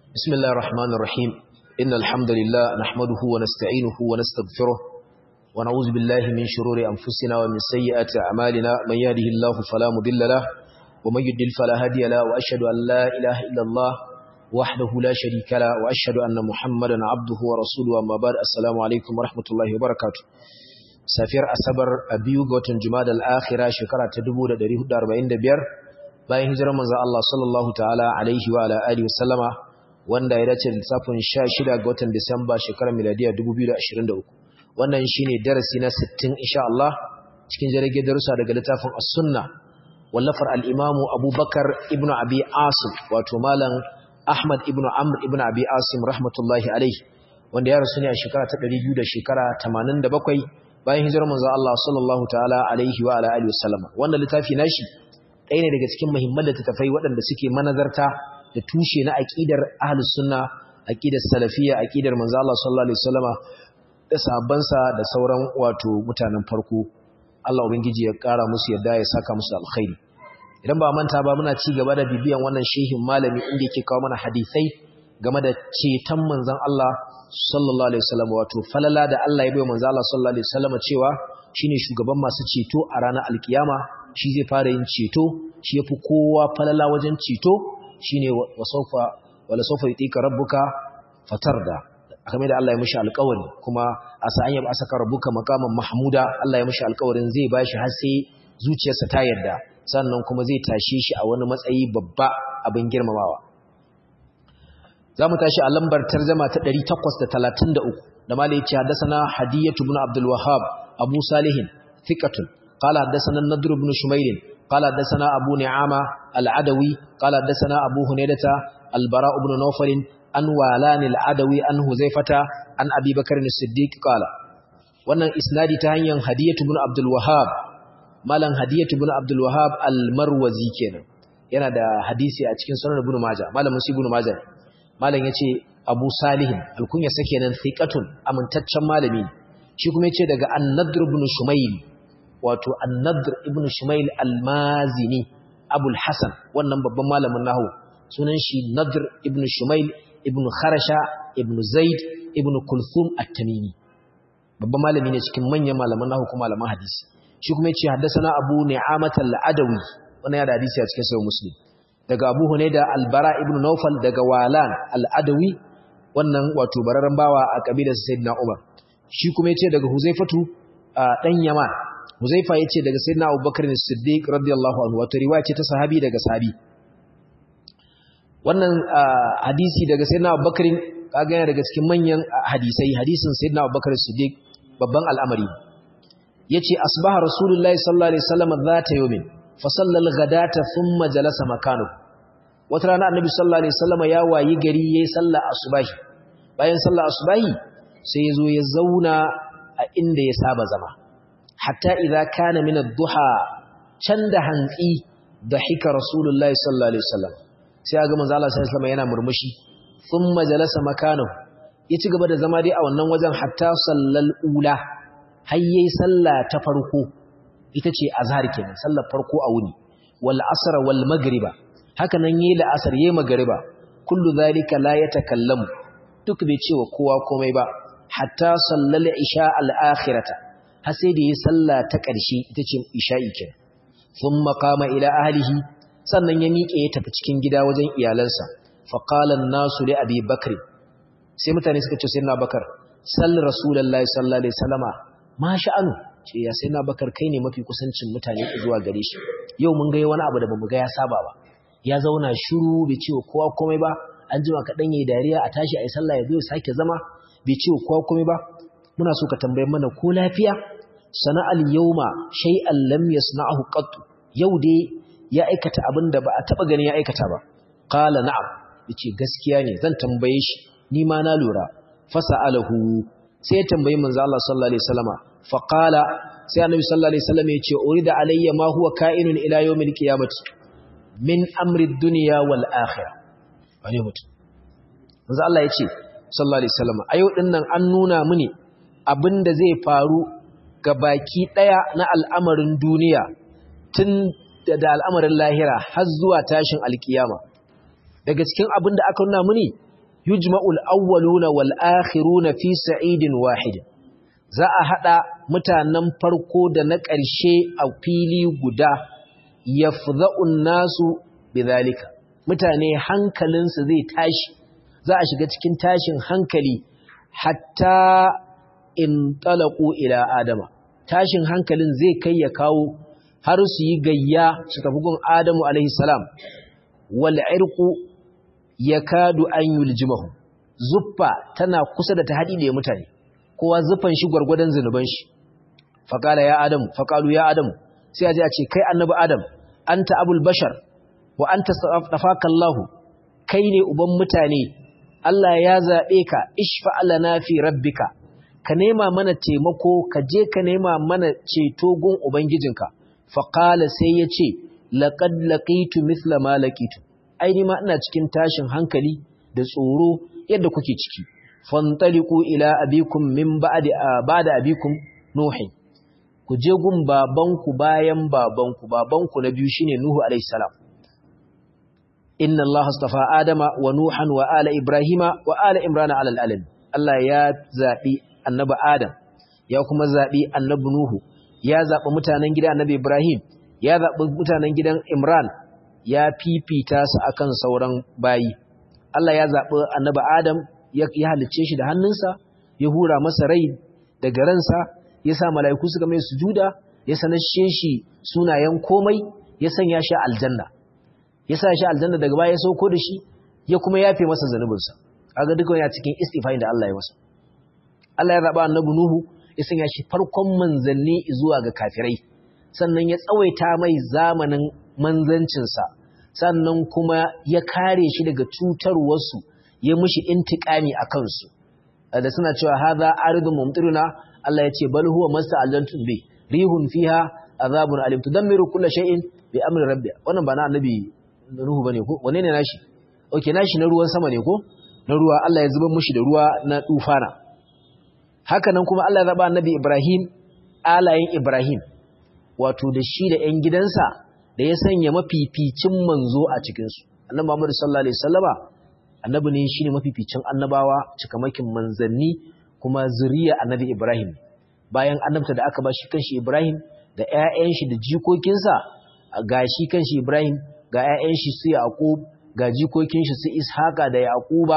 بسم الله الرحمن الرحيم إن الحمد لله نحمده ونستعينه ونستغفره ونعوذ بالله من شرور أنفسنا ومن سيئات أعمالنا من يهده الله فلا مضل له ومن يضلل فلا هادي له وأشهد أن لا إله إلا الله وحده لا شريك له وأشهد أن محمدا عبده ورسوله أما بعد السلام عليكم ورحمة الله وبركاته safiyar asabar a biyu ga watan Jumadal Akhira shekara ta 1445 bayan hijirar manzon Allah sallallahu ta'ala alaihi wa ala alihi wasallama wanda ya dace da lissafin 16 ga watan Disamba shekarar miladiya 2023 wannan shine darasi na 60 insha Allah cikin jirage darussa daga littafin As-Sunnah wallafar al-Imam Abubakar ibn Abi Asim wato malam Ahmad ibn Amr ibn Abi Asim rahmatullahi alaihi wanda ya rasu ne a shekara ta 200 da shekara 87 bayan hijirar manzo Allah sallallahu ta'ala alaihi wa alihi wasallama wannan littafi nashi ɗaya ne daga cikin muhimman littafai waɗanda suke manazarta da tushe na aqidar ahlus sunna aqidar salafiyya aqidar manzo Allah sallallahu alaihi wasallama da sahabbansa da sauran wato mutanen farko Allah ubangiji ya ƙara musu yadda ya saka musu alkhairi idan ba manta ba muna ci gaba da bibiyan wannan shehin malami inda yake kawo mana hadisai game da ceton manzon Allah sallallahu alaihi wasallam wato falala da Allah ya bai manzo Allah sallallahu alaihi wasallam cewa shine shugaban masu ceto a ranar alkiyama shi zai fara yin ceto shi yafi kowa falala wajen ceto shine wala sawfa yutika rabbuka fatarda kamar da Allah ya mishi alƙawari kuma asa an yaba saka rabbuka maqaman mahmuda Allah ya mishi alƙawarin zai bashi har sai zuciyarsa ta yarda sannan kuma zai tashe shi a wani matsayi babba abin girmamawa zamu tashi a lambar tarjuma ta 833 da malai yace haddathana hadiyatu ibn abdul wahhab abu salih thiqatun qala haddathana an-nadr ibn shumayl qala haddathana abu ni'ama al-adawi qala haddathana abu hunaydata al-bara ibn nawfal an walan al-adawi an huzaifata an abi bakr as-siddiq qala wannan isnadi ta hanyar hadiyatu ibn abdul wahhab malan hadiyatu ibn abdul wahhab al-marwazi kenan yana da hadisi a cikin sunan ibn majah malamin ibn majah malam yace Abu Salih alkunya sake nan thiqatun amintaccen malami shi kuma yace daga An-Nadr ibn Shumayl wato An-Nadr ibn Shumayl Al-Mazini Abul Hasan wannan babban malamin nahwu sunan shi Nadr ibn Shumayl ibn Kharasha ibn Zaid ibn Kulthum At-Tamimi babban malami ne cikin manyan malaman nahwu kuma malaman hadisi shi kuma yace haddathana Abu Ni'amat al-Adawi wannan ya da hadisi a cikin sahih Muslim daga Abu Hunayda al-Bara ibn Nawfal daga Walan al-Adawi wannan wato bararran bawa a kabilar Sayyidina Umar shi kuma yace daga Huzaifatu dan Yaman Huzaifa yace daga Sayyidina Abubakar as-Siddiq radiyallahu anhu wato riwaya ce ta sahabi daga sahabi wannan hadisi daga Sayyidina Abubakar kaga yana daga cikin manyan hadisai hadisin Sayyidina Abubakar as-Siddiq babban al'amari yace asbaha Rasulullahi sallallahu alaihi wasallam zata yawmin fa sallal ghadata thumma jalasa makanahu wata rana annabi sallallahu alaihi wasallam ya wayi gari yayin sallar asubahi bayan sallar asubahi sai yazo ya zauna a inda ya saba zama hatta idza kana min ad-duha can da hantsi dahika rasulullahi sallallahu alaihi wasallam sai ga manzo Allah sallallahu alaihi wasallam yana murmushi thumma jalasa makanahu ya ci gaba da zama dai a wannan wajen hatta sallal ula har yayi sallah ta farko ita ce azhar kenan sallar farko a wuni wal asr wal magriba haka nan yayi la'asar yayi magriba kullu zalika la yatakallamu duk bai cewa kowa komai ba hatta sallal isha al-akhirata har sai da yayi sallah ta ƙarshe ita ce isha'i kenan thumma qama ila ahlihi sannan ya miƙe ya tafi cikin gida wajen iyalansa fa qala an-nasu li abi bakr sai mutane suka ce sai na bakar sall rasulullahi sallallahu alaihi wasallama ma sha'anu ce ya sai na bakar kai ne mafi kusancin mutane zuwa gare shi yau mun ga wani abu da bamu ga ya saba ba ya zauna shiru bai ce wa kowa komai ba an jima kaɗan yayi dariya a tashi a yi sallah ya zo ya sake zama bai ce wa kowa komai ba muna so ka tambaye mana ko lafiya sana'al yawma shay'an lam yasna'hu qat yau dai ya aikata abin da ba a taba ganin ya aikata ba qala na'am yace gaskiya ne zan tambaye shi ni ma na lura fasa'alahu sai ya tambayi manzo Allah sallallahu alaihi wasallama fa qala sai annabi sallallahu alaihi wasallam yace urida alayya ma huwa ka'inun ila yawmil qiyamati min amri dunya wal akhirah wani mutum manzo Allah yace sallallahu alaihi wasallam ayo dinnan an nuna mini abinda zai faru ga baki daya na al'amarin duniya tun da al'amarin lahira har zuwa tashin alkiyama daga cikin abinda aka nuna mini yujma'ul awwaluna wal akhiruna fi sa'idin wahid za a hada mutanen farko da na ƙarshe a fili guda yafza'un nasu bidhalika mutane hankalinsu zai tashi za a shiga cikin tashin hankali hatta in talaqu ila adama tashin hankalin zai kai ya kawo har su yi gayya su tafi gun Adamu alaihi salam wal irqu yakadu an yuljimahu zuffa tana kusa da ta hadi da mutane kowa zuffan shi gurgurdan zanuban shi faqala ya adamu faqalu ya adamu sai aje a ce kai annabi adam anta abul bashar wa anta safaka Allah kai ne uban mutane Allah ya zabe ka ishfa lana fi rabbika ka nema mana taimako ka je ka nema mana ceto gun ubangijinka faqala sai yace laqad laqitu mithla ma laqitu ai ni ma ina cikin tashin hankali da tsoro yadda kuke ciki fantaliqu ila abikum min ba'da abikum nuh ku je gun babanku bayan babanku na biyu shine nuhu alayhi salam inna allaha astafa adama wa nuhan wa ala ibrahima wa ala imrana ala alamin Allah ya zabi annabi adam ya kuma zabi annabi nuhu ya zabi mutanen gidan annabi ibrahim ya zabi mutanen gidan imran ya fifita su akan sauran bayi Allah ya zabi annabi adam ya halicce shi da hannunsa ya hura masa rai daga ransa ya sa mala'iku suka mai sujuda ya sanashe shi sunayen komai ya sanya shi aljanna ya sa shi aljanna daga baya ya sauko da shi ya kuma yafe masa zanubinsa kaga duka yana cikin istighfari da Allah ya masa Allah ya zaba annabi nuhu ya sanya shi farkon manzanni zuwa ga kafirai sannan ya tsawaita mai zamanin manzancinsa sannan kuma ya kare shi daga cutarwarsu ya mushi intiqami akan su da suna cewa hadha aridun mumtiruna Allah ya ce bal huwa masta'alantum bi rihun fiha azabun alim tudammiru kull shay'in bi amri rabbi wannan ba na annabi nuhu bane ko wane ne nashi okay nashi na ruwan sama ne ko na ruwa Allah ya zuba mushi da ruwa na tufana haka nan kuma Allah ya zaba annabi Ibrahim alayin Ibrahim wato da shi da ƴan gidansa da ya sanya mafificin manzo a cikin su annabi Muhammad sallallahu alaihi wasallama annabi ne shine mafificin annabawa cikamakin manzanni kuma zuriya annabi Ibrahim bayan annabta da aka ba shi kanshi Ibrahim da ƴaƴan shi da jikokinsa ga shi kanshi Ibrahim ga ƴaƴan shi su Yaqub ga jikokin shi su Ishaqa da Yaquba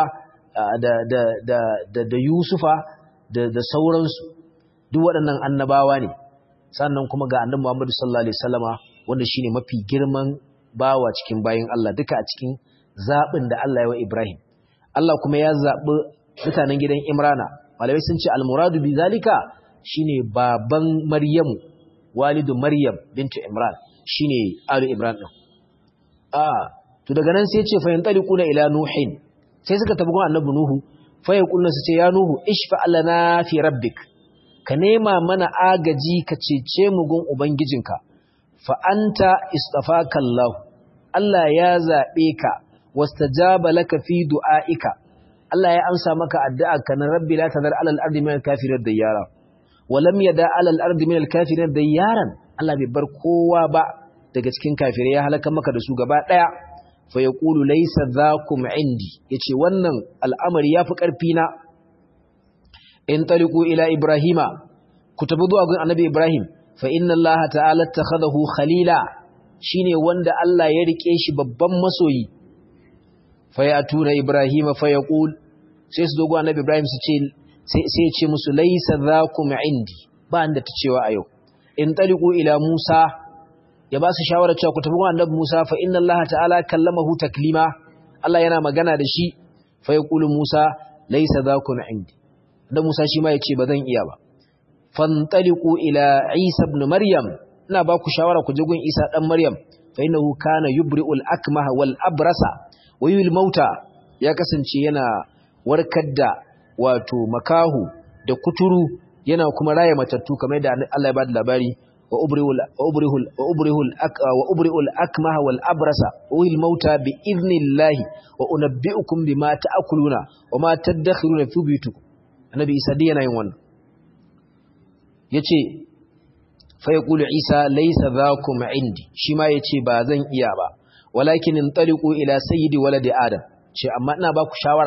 da Yusufa da sauransu duk waɗannan annabawa ne sannan kuma ga annabi Muhammad sallallahu alaihi wasallama wanda shine mafi girman bawa cikin bayin Allah duka a cikin zabin da Allah ya wa Ibrahim Allah kuma ya zabi mutanen gidan Imrana malamai sun ce al-muradu bi zalika shine baban Maryamu walidu Maryam bintu Imran shine Ali Imran din to daga nan sai ya ce fa yantaliquna ila nuhin sai suka tafi gun annabi nuhu fa yaquluna su ce ya nuhu ishfa lana fi rabbik ka nema mana agaji ka cece mu gun ubangijinka fa anta istafaka Allah Allah ya zabe ka wastajaba laka fi du'aika Allah ya amsa maka addu'arka na rabbi la tadhar alal ardi min al-kafirin dayyara wa lam yada alal ardi min al-kafirin dayyaran Allah bai bar kowa ba daga cikin kafirai ya halaka maka da su gaba daya fa yaqulu laysa dhakum indi yace wannan al'amari yafi karfi na in taliqu ila ibrahima ku tafi zuwa gun annabi ibrahim fa inna Allah ta'ala takhadahu khalila shine wanda Allah ya rike shi babban masoyi fa yatuna ibrahima fa yaqul sai su dogo annabi Ibrahim su ce sai ce musu laysa dhakum indi ba inda ta cewa a yau in taliqu ila Musa ya ba su shawara cewa ku tafi ga annabi Musa fa inna Allah ta'ala kallamahu taklima Allah yana magana da shi fa yaqulu Musa laysa dhakum indi da Musa shi ma yace ba zan iya ba fantaliqu ila Isa ibn Maryam ina ba ku shawara ku je gun Isa dan Maryam fa innahu kana yubri'ul akmaha wal abrasa wa yuhil mauta ya kasance yana warkar da wato makahu da kuturu yana kuma raya matattu kamar da Allah ya bada labari wa ubri'ul akmaha wal abrasa wa uhil mauta bi idnillahi wa unabbi'ukum bima ta'kuluna wa ma tadakhiruna fi buyutikum annabi Isa dai yana yin wannan yace fa yaqulu Isa laysa dhakum indi shi ma yace ba zan iya ba walakin intaliqu ila sayyidi waladi adam ce amma ina ba ku shawara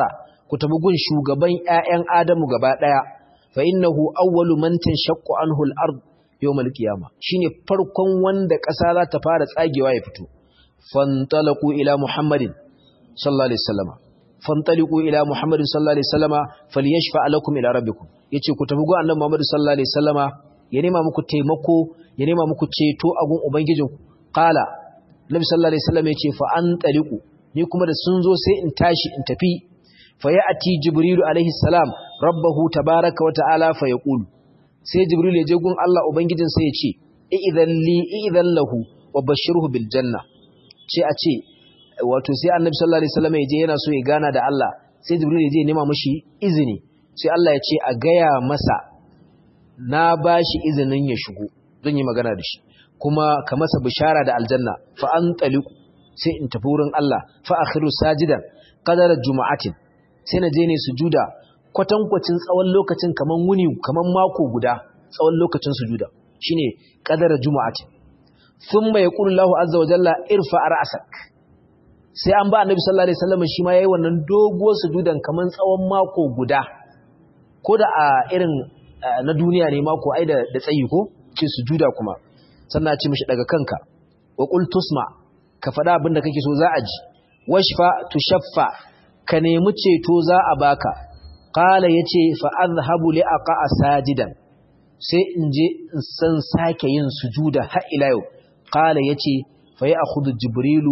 ku tabi gun shugaban ƴaƴan Adamu gaba daya fa innahu awwalu man tanshaqqu anhu al-ard yawm al-qiyamah shine farkon wanda ƙasa za ta fara tsagewa ya fito fantalaqu ila Muhammadin sallallahu alaihi wasallam fantaliqu ila Muhammadin sallallahu alaihi wasallama falyashfa lakum ila rabbikum yace ku tafi gun annabi Muhammad sallallahu alaihi wasallama ya nema muku taimako ya nema muku ceto a gun ubangijinku qala nabi sallallahu alaihi wasallam yace fa antaliqu ni kuma da sun zo sai in tashi in tafi fa ya'ti jibrilu alaihi salam rabbahu tabaaraka wa ta'ala fa yaqulu sai jibril ya je gun Allah ubangijin sai ya ce idan lahu wa bashirhu bil janna ce a ce wato sai annabi sallallahu alaihi wasallam ya je yana so ya gana da Allah sai jibril ya je nema mishi izini sai Allah ya ce a gaya masa na bashi izinin ya shigo zan yi magana da shi kuma ka masa bishara da aljanna fa antaliqu sai in tafi wurin Allah fa akhiru sajidan qadara jumu'atin sai na je ne sujuda kwatankwacin tsawon lokacin kaman wuni kaman mako guda tsawon lokacin sujuda shine qadara jumu'atin thumma yaqulu Allahu azza wa jalla irfa ra'sak sai an ba annabi sallallahu alaihi wasallam shi ma yayi wannan doguwar sujudan kaman tsawon mako guda ko da a irin na duniya ne mako ai da tsayi ko ce sujuda kuma sannan ce mishi daga kanka wa qul tusma ka faɗa abin da kake so za a ji washfa tushaffa ka nemi ceto za a baka qala yace fa azhabu li aqa sajidan sai in je in san sake yin sujuda har ila yau qala yace fa ya'khudhu jibrilu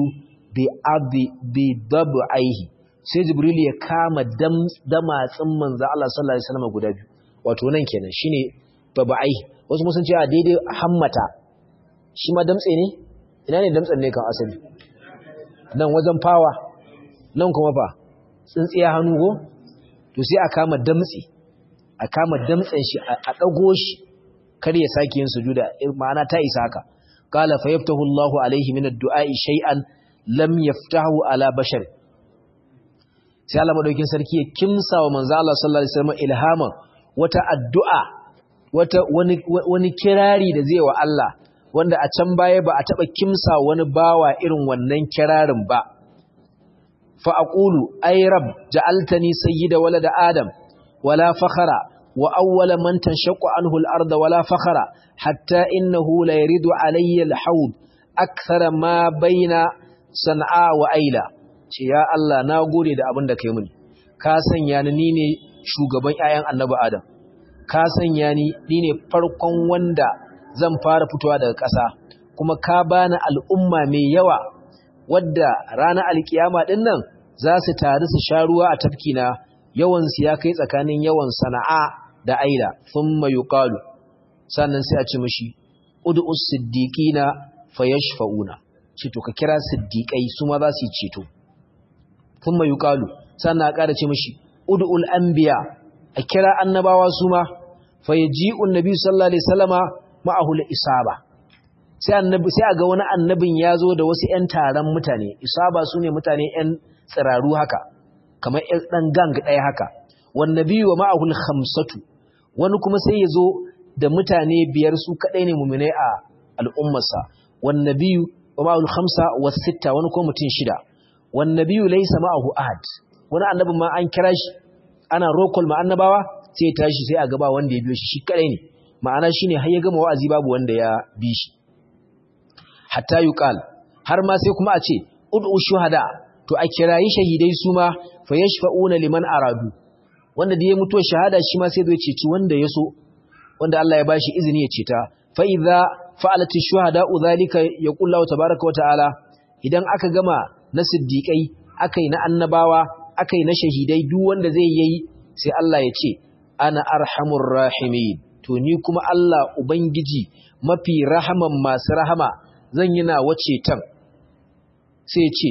bi dab'aihi sai jibrilu ya kama damatsin manzo Allah sallallahu alaihi wasallam guda biyu wato nan kenan shine dab'aihi wasu mun san cewa daidai hammata shi ma damtse ne ina ne damtsen ne kan asali nan wajen fawa nan kuma fa tsintsiya hannu go to sai a kama damtsen shi a dago shi kar ya sake yin sujuda ma'ana ta isa haka qala fa yaftahu Allahu alaihi min ad-du'a'i shay'an lam yaftahu ala bashar sai Allah madaukin sarki ya kimsa wa manzo Allah sallallahu alaihi wasallam ilhaman wata addu'a wani kirari da zai wa Allah wanda a can baya ba a taɓa kimsa wani bawa irin wannan kirarin ba. Fa'aƙulu, ai rab, ja'altani sayyida walada Adam, wala fakhara, wa awwala man tanshaqqu anhu al-arda wala fakhara, hatta innahu la yaridu alayya al-hawd akthara ma baina San'a wa Aila. Ce ya Allah, na gode da abin da kai mini. Ka sanya ni ne shugaban ƴaƴan Annabi Adam. Ka sanya ni ne farkon wanda zan fara fitowa daga ƙasa kuma ka bani al'umma mai yawa wadda ranar alkiyama din nan za su taru su sha ruwa a tafkina yawan su ya kai tsakanin yawan Sana'a da Aila thumma yuqalu sannan sai a ce mishi ud'us siddiqina fayashfauna ce to ka kira siddiqai su ma za su yi ceto thumma yuqalu sannan a ƙara ce mishi ud'ul anbiya a kira annabawa su ma fayaji'un nabi sallallahu alaihi wasallama ma'ahul isaba sai a ga wani annabin ya zo da wasu 'yan taron mutane isaba su ne mutane 'yan tsiraru haka kamar 'yan ɗan gang ɗaya haka wannabi wa ma'ahul khamsatu wani kuma sai ya zo da mutane 5 su kaɗai ne muminai a al'ummarsa wannabi wa ma'ahul khamsa wa sitta wani kuma mutum 6 wannabi laysa ma'ahu ahad wani annabin ma an kira shi ana rokol ma annabawa sai ya tashi sai a gaba wanda ya biyo shi kaɗai ne ma'ana shine har ya gama wa'azi babu wanda ya bi shi hatta yuqal har ma sai kuma a ce ud'u shuhada to a kirayi shahidai su ma fayashfa'una liman aradu wanda da ya mutu shahada shi ma sai zai ceci wanda ya so wanda Allah ya bashi izini ya ceta fa idza fa'alati shuhada udhalika yaqulu Allahu tabaaraka wa ta'ala idan aka gama na siddiqai akai na annabawa akai na shahidai duk wanda zai yi sai Allah ya ce ana arhamur rahimin to ni kuma Allah ubangiji mafi rahaman masu rahama zan yi na wace tan sai ce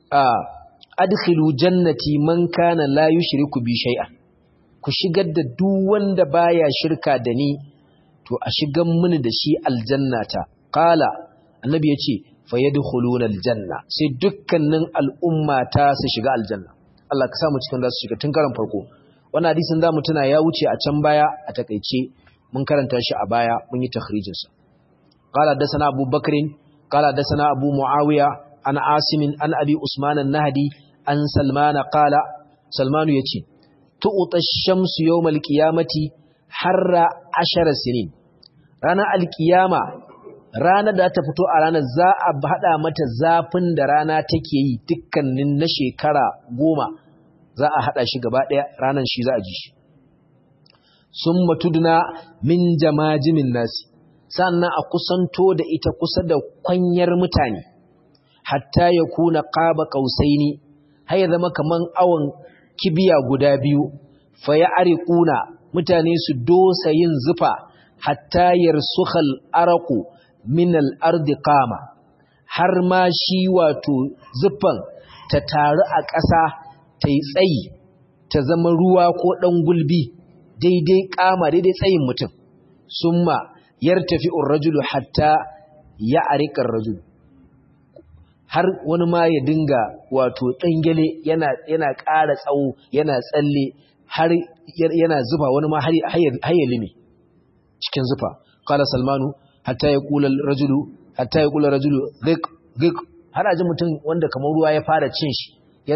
adkhilu jannati man kana la yushriku bi shay'an ku shigar da duk wanda baya shirka da ni to a shigan mini da shi aljannata qala annabi yace fayadkhuluna aljanna sai dukkanin al'umma ta su shiga aljanna Allah ka sa mu cikin da su shiga tun karan farko wannan hadisin zamu tuna ya wuce a can baya a takeice mun karanta shi a baya mun yi takhrijin sa qala hadathana Abu Bakrin qala hadathana Abu Muawiya an Asim an Abi Usman an-Nahdi an Salman qala Salmanu yace tu'ta ash-shamsu yawmal qiyamati harra 10 sinin ranar alkiyama ranar da ta fito a ranar za a hada mata zafin da rana take yi dukkanin na shekara 10 za a hada shi gaba daya ranar shi za a ji shi summa tudna min jamajimin nasi sannan a kusanto da ita kusa da kwanyar mutane hatta ya kuna qaba qausaini har ya zama kaman awon kibiya guda biyu fa ya ariquna mutane su dosa yin zufa hatta yarsukhal araqu min al-ardi qama har ma shi wato zufan ta taru a ƙasa ta yi tsayi ta zama ruwa ko dan gulbi daidai qama daidai tsayin mutum summa yartafi ar-rajulu hatta ya'riqa ar-rajul har wani ma ya dinga wato dangele yana ƙara tsawo yana tsalle har yana zufa wani ma har ya limi cikin zufa qala salmanu hatta yaqula ar-rajulu ghik har aji mutum wanda kamar ruwa ya fara cin shi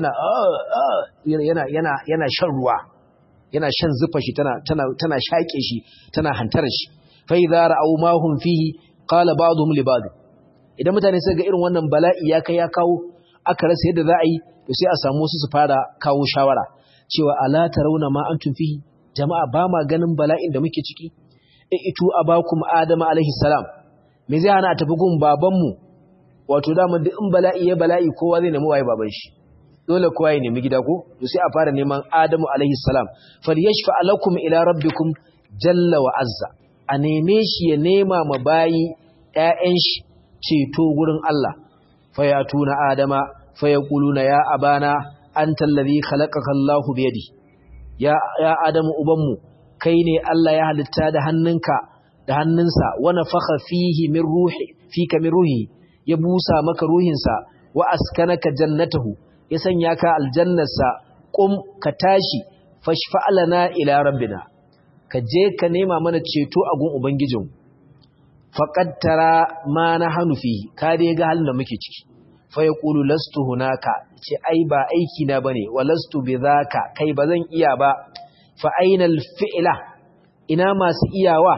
yana shan ruwa yana shan zufa shi tana shaƙe shi tana hantar shi fa idza ra'aw ma hum fihi qala ba'dhum li ba'd idan mutane suka ga irin wannan bala'i ya kai ya kawo aka rasa yadda za a yi to sai a samu su fara kawo shawara cewa ala tarawna ma antum fihi jama'a ba ma ganin bala'in da muke ciki itu abakum adama alaihi salam me zai hana a tafi gun babanmu wato da mun in bala'i ya bala'i kowa zai nemi waye baban shi dole kowa ya nemi gida ko to sai a fara neman adamu alaihi salam falyashfa lakum ila rabbikum jalla wa azza a neme shi ya nema ma bayi ƴaƴan shi ceto gurin Allah fayatuna adama fayaquluna ya abana anta allazi khalaqaka Allahu biyadi ya adamu ubanmu kai ne Allah ya halitta da hannunsa wa nafakha fihi min ruhi fika min ruhi ya busa maka ruhinsa wa askanaka jannatahu ya sanya ka aljannarsa qum ka tashi fashfa'lana ila rabbina ka je ka nema mana ceto a gun ubangijin faqad tara ma nahnu fihi ka dai ga halin da muke ciki fa yaqulu lastu hunaka ce ai ba aiki na bane wa lastu bidhaka kai bazan iya ba fa aina alfi'la ina masu iyawa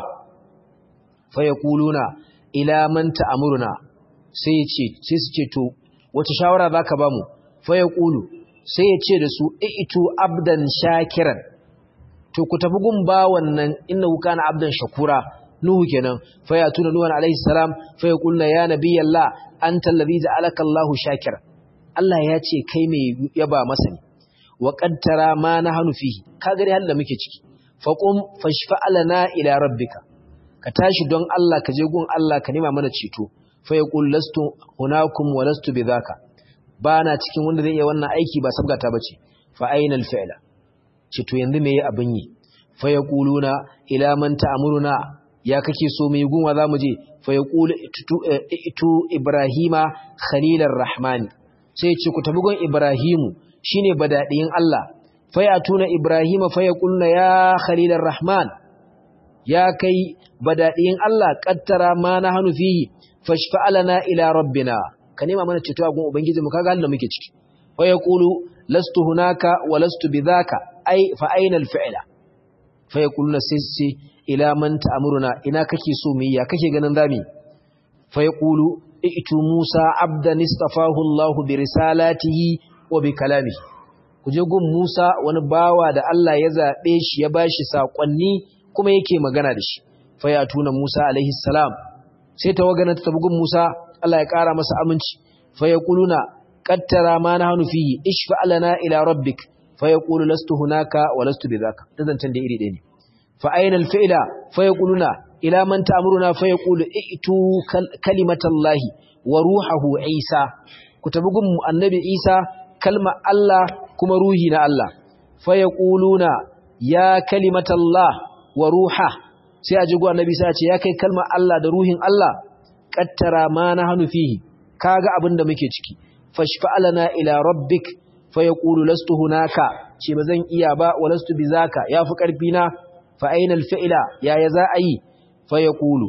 fa yaquluna ila man ta'muruna sai su ce to wace shawara zaka bamu fa yaqulu sai ya ce da su itu abdan shakiran to ku tafi gun bawan nan innahu kana abdan shakura nuhu kenan fa ya tuna nuhan alaihi salam fa yaqulna ya nabiyallah anta allazi ja'alaka Allahu shakira Allah ya ce kai mai yaba masa ne wa qad tara ma nahnu fihi ka gari halin da muke ciki fa qum fashfa'lana ila rabbika ka tashi don Allah ka je gun Allah ka nema mana ceto fa yaqul lastu hunakum wa lastu bidhaka bana cikin wanda zai iya wannan aiki ba sabgata bace fa ainal fi'la ceto yanzu me abin yi fa yaquluna ila man ta'muruna ya kake so mu yi gunwa zamu je fa yaqulu itu ibrahima khalilar rahmani sai ya ce ku tabi gun ibrahimu shine badadiyin Allah fa yatuna ibrahima fa yaquluna ya khalilar rahman ya kai badadiyin Allah qattara ma nahnu fihi fashfa'lana ila rabbina ka nema mana ceto a gun ubangijinmu kaga halin da muke ciki fa yaqulu lastu hunaka wa lastu bidhaka ai fa aina al-fi'la fa yaquluna sisi ila man ta'muruna ina kake so mu ya kake ganin zami fa yaqulu itu Musa abdan istafahu Allah bi risalatihi wa bi kalamihi kuje gun Musa wani bawa da Allah ya zabe shi ya bashi sakonni kuma yake magana da shi fa ya tuna Musa alaihi salam sai tawagana ta bugun Musa Allah ya kara masa aminci fa yaquluna qattara ma nahnu fihi ishfa lana ila rabbik fa yaqulu lastu hunaka wa lastu bidhaka dazantan da iri ɗaya ne fa ayna al-fi'la fa yaquluna ila man ta'muruna fa yaqulu i'tu kalimatallahi wa ruhuhu Isa ku tabugun annabi Isa kalma Allah kuma ruhi na Allah fa yaquluna ya kalimatallah wa ruha sai aji go annabi sai ya ce ya kai kalma Allah da ruhin Allah qattara ma nahnu fihi kaga abinda muke ciki fashfa'lana ila rabbik fa yaqulu lastu hunaka ce bazan iya ba wa lastu bizaka yafi karfi na fa aina alfi'la ya za ayi fa yaqulu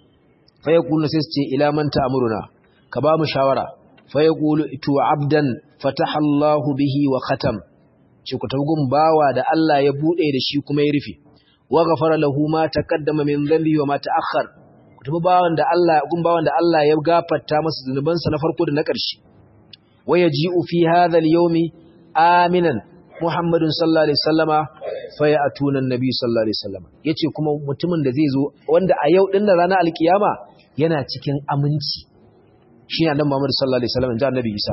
sai ce ila man ta'muruna ka ba mu shawara fa yaqulu tu abdan fataha Allahu bihi wa khatam ce ku tafi gun bawa da Allah ya bude da shi kuma ya rufe wa ghafara lahu ma taqaddama min dhanbi wa ma ta'akhkhar ku tafi bawan da Allah ya gafarta masa zunubansa na farko da na ƙarshe wa yaji'u fi hadha al-yawmi aminan Muhammadun sallallahu alaihi wasallama fa ya'tuna an-nabi sallallahu alaihi wasallama yace kuma mutumin da zai zo wanda a yau din ranar alkiyama yana cikin aminci shi ne annabi Muhammad sallallahu alaihi wasallam da annabi Isa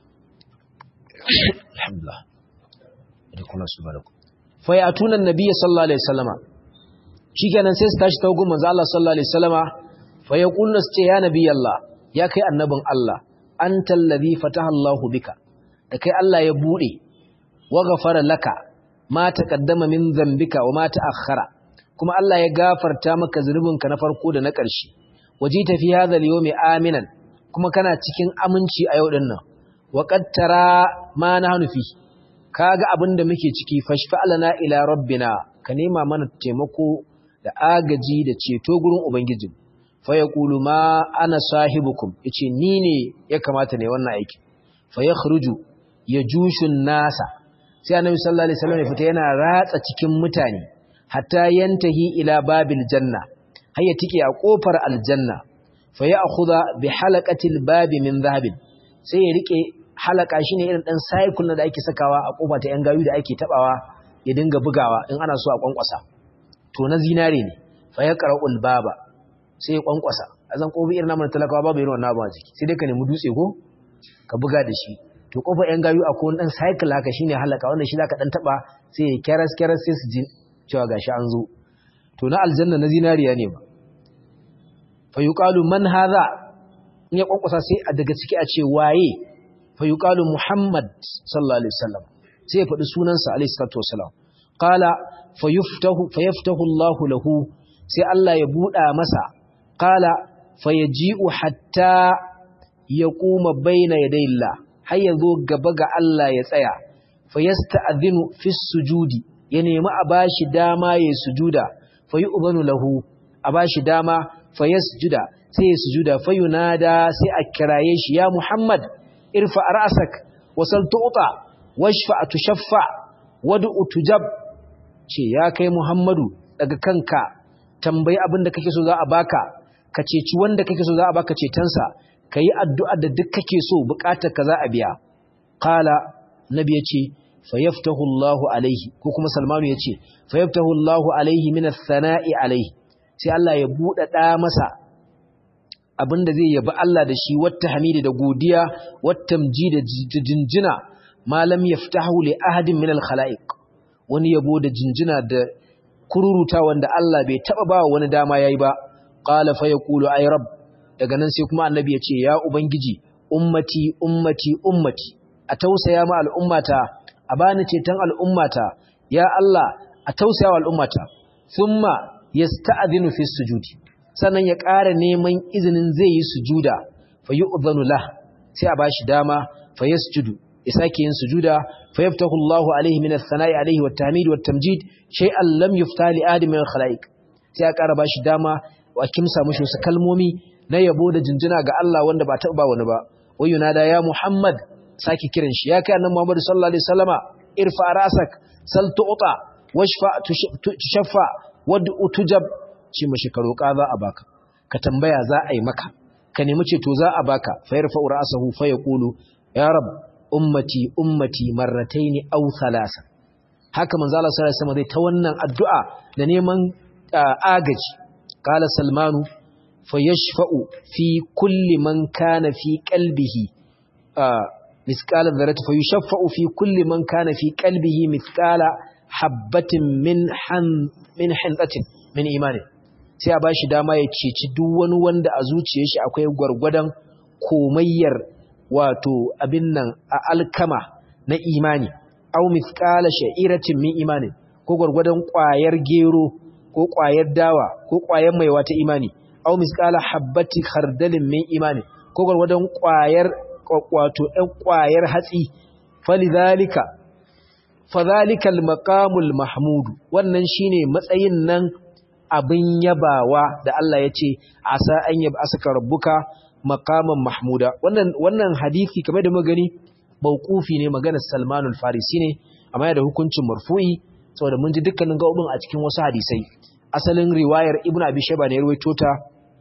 alhamdulillah da kuma subhanahu fa ya'tuna an-nabi sallallahu alaihi wasallama shikenan sai su tashi tawagun manzo Allah sallallahu alaihi wasallama fa yaquluna ce ya nabi Allah ya kai annabin Allah antal ladhi fataha Allahu bika da kai Allah ya bude wa ghafara laka ma taqaddama min dhanbika wa ma ta'akhkhara kuma Allah ya gafarta maka zunubinka na farko da na ƙarshe wajita fi hadha al-yawmi aminan kuma kana cikin aminci a yau din nan wa qad tara ma nahnu fi kaga abinda muke ciki fashfa'alana ila rabbina ka nema mana taimako da agaji da ceto gurin ubangiji fa yaqulu ma ana sahibukum yace ni ne ya kamata ne wannan aiki fa yakhruju yajushun nasa sai annabi sallallahu alaihi wasallam ya fita yana ratsa cikin mutane hatta yantahi ila babil janna har ya tike a kofar aljanna fa ya'khudha bi halaqatil babi min dhahabin sai ya rike halaka shine irin dan cycle da ake sakawa a kofa ta yan gayu da ake tabawa ya dinga bugawa in ana so a kwankwasa to na zinare ne fa yaqra'ul baba sai ya kwankwasa azan kofi irin namun talakawa babu irin wannan ba jiki sai dai ka nemi dutse ko ka buga da shi to kofar yan gayu akwai wani dan cycle haka shine halaka wanda shi zaka dan taba sai ya keras sai su ji cewa gashi an zo to na aljanna na zinariya ne ba fa yuqalu man hadha in ya kwankwasa sai a daga ciki a ce waye fa yuqalu muhammad sallallahu alaihi wasallam sai ya faɗi sunansa alaihi salatu wasallam qala fayaftahu Allahu lahu sai Allah ya buɗa masa qala fayaji'u hatta yaquma baina yadayillah har yazo gaba ga Allah ya tsaya fayasta'dhinu fi sujudi ya nemi a bashi dama ya sujuda fayu'banu lahu a bashi dama fayasjuda sai ya sujuda fayunada sai a kiraye shi ya Muhammad irfa ra'sak wasal tu'ta washfa tushaffa wad'u tujab ce ya kai Muhammadu daga kanka tambayi abin da kake so za a baka ka ceci wanda kake so za a baka cetonsa kayi addu'a da duk kake so bukatar ka za a biya qala nabi yace fayaftahu Allahu alaihi ko kuma Salmanu yace fayaftahu Allahu alaihi min ath-thana'i alaihi sai Allah ya buɗaɗa masa abinda zai yabi Allah da shi wata hamidi da godiya wata mji da jinjina malam yaftahu li ahadin min al-khalaiq wani yabo da jinjina da kururuta wanda Allah bai taba ba wani dama yayi ba qala fa yaqulu ay rabb daga nan sai kuma annabi ya ce ya ubangiji ummati ummati ummati a tausaya ma al'ummata a bani ceton al'ummata ya Allah a tausaya wa al'ummata thumma yasta'dhinu fi sujudi sannan ya ƙara neman izinin zai yi sujuda fa yu'dhanu lah sai a bashi dama fa yasjudu ya sake yin sujuda fa yaftahu Allahu alaihi min ath-thana'i alaihi wat-tahmid wat-tamjid shay'an lam yufta li adam min al-khalaiq sai ya ƙara bashi dama wa kimsa mushi wasu kalmomi na yabo da jinjina ga Allah wanda ba taɓa wani ba wayunada ya Muhammad sake kiran shi ya kai annabi Muhammad sallallahu alaihi wasallama irfa ra'sak sal tu'ta washfa tushaffa wad'u tujab ce mashi ka roƙa za a baka ka tambaya za a yi maka ka nemi ceto za a baka fa yarfa ra'sahu fa yaqulu ya rab ummati ummati marrataini aw thalatha haka manzo Allah sallallahu alaihi wasallam zai ta wannan addu'a da neman agaji qala salmanu fayashfa'u fi kulli man kana fi qalbihi mithqala dharrati fayushaffa'u fi kulli man kana fi qalbihi mithqala habbatin min hindatin min imanin sai a bashi dama ya ceci duk wani wanda a zuciyar shi akwai gwargwadon komayyar wato abin nan a alkama na imani aw mithqala sha'iratin min imanin ko gwargwadon ƙwayar gero ko ƙwayar dawa ko ƙwayar maiwa ta imani aw mithqala habbati khardalin min imanin ko gwargwadon ƙwayar wato ɗan ƙwayar hatsi fadhalikal maqamul mahmud wannan shine matsayin nan abin yabawa da Allah ya ce asa an yab'asaka rabbuka maqaman mahmuda wannan hadisi kamar da muka gani mauqufi ne maganar Salmanul Farisi ne amma yana da hukuncin marfu'i saboda mun ji dukkanin gaɓoɓin a cikin wasu hadisai. Asalin riwayar Ibn Abi Shayba ne ya rawaito ta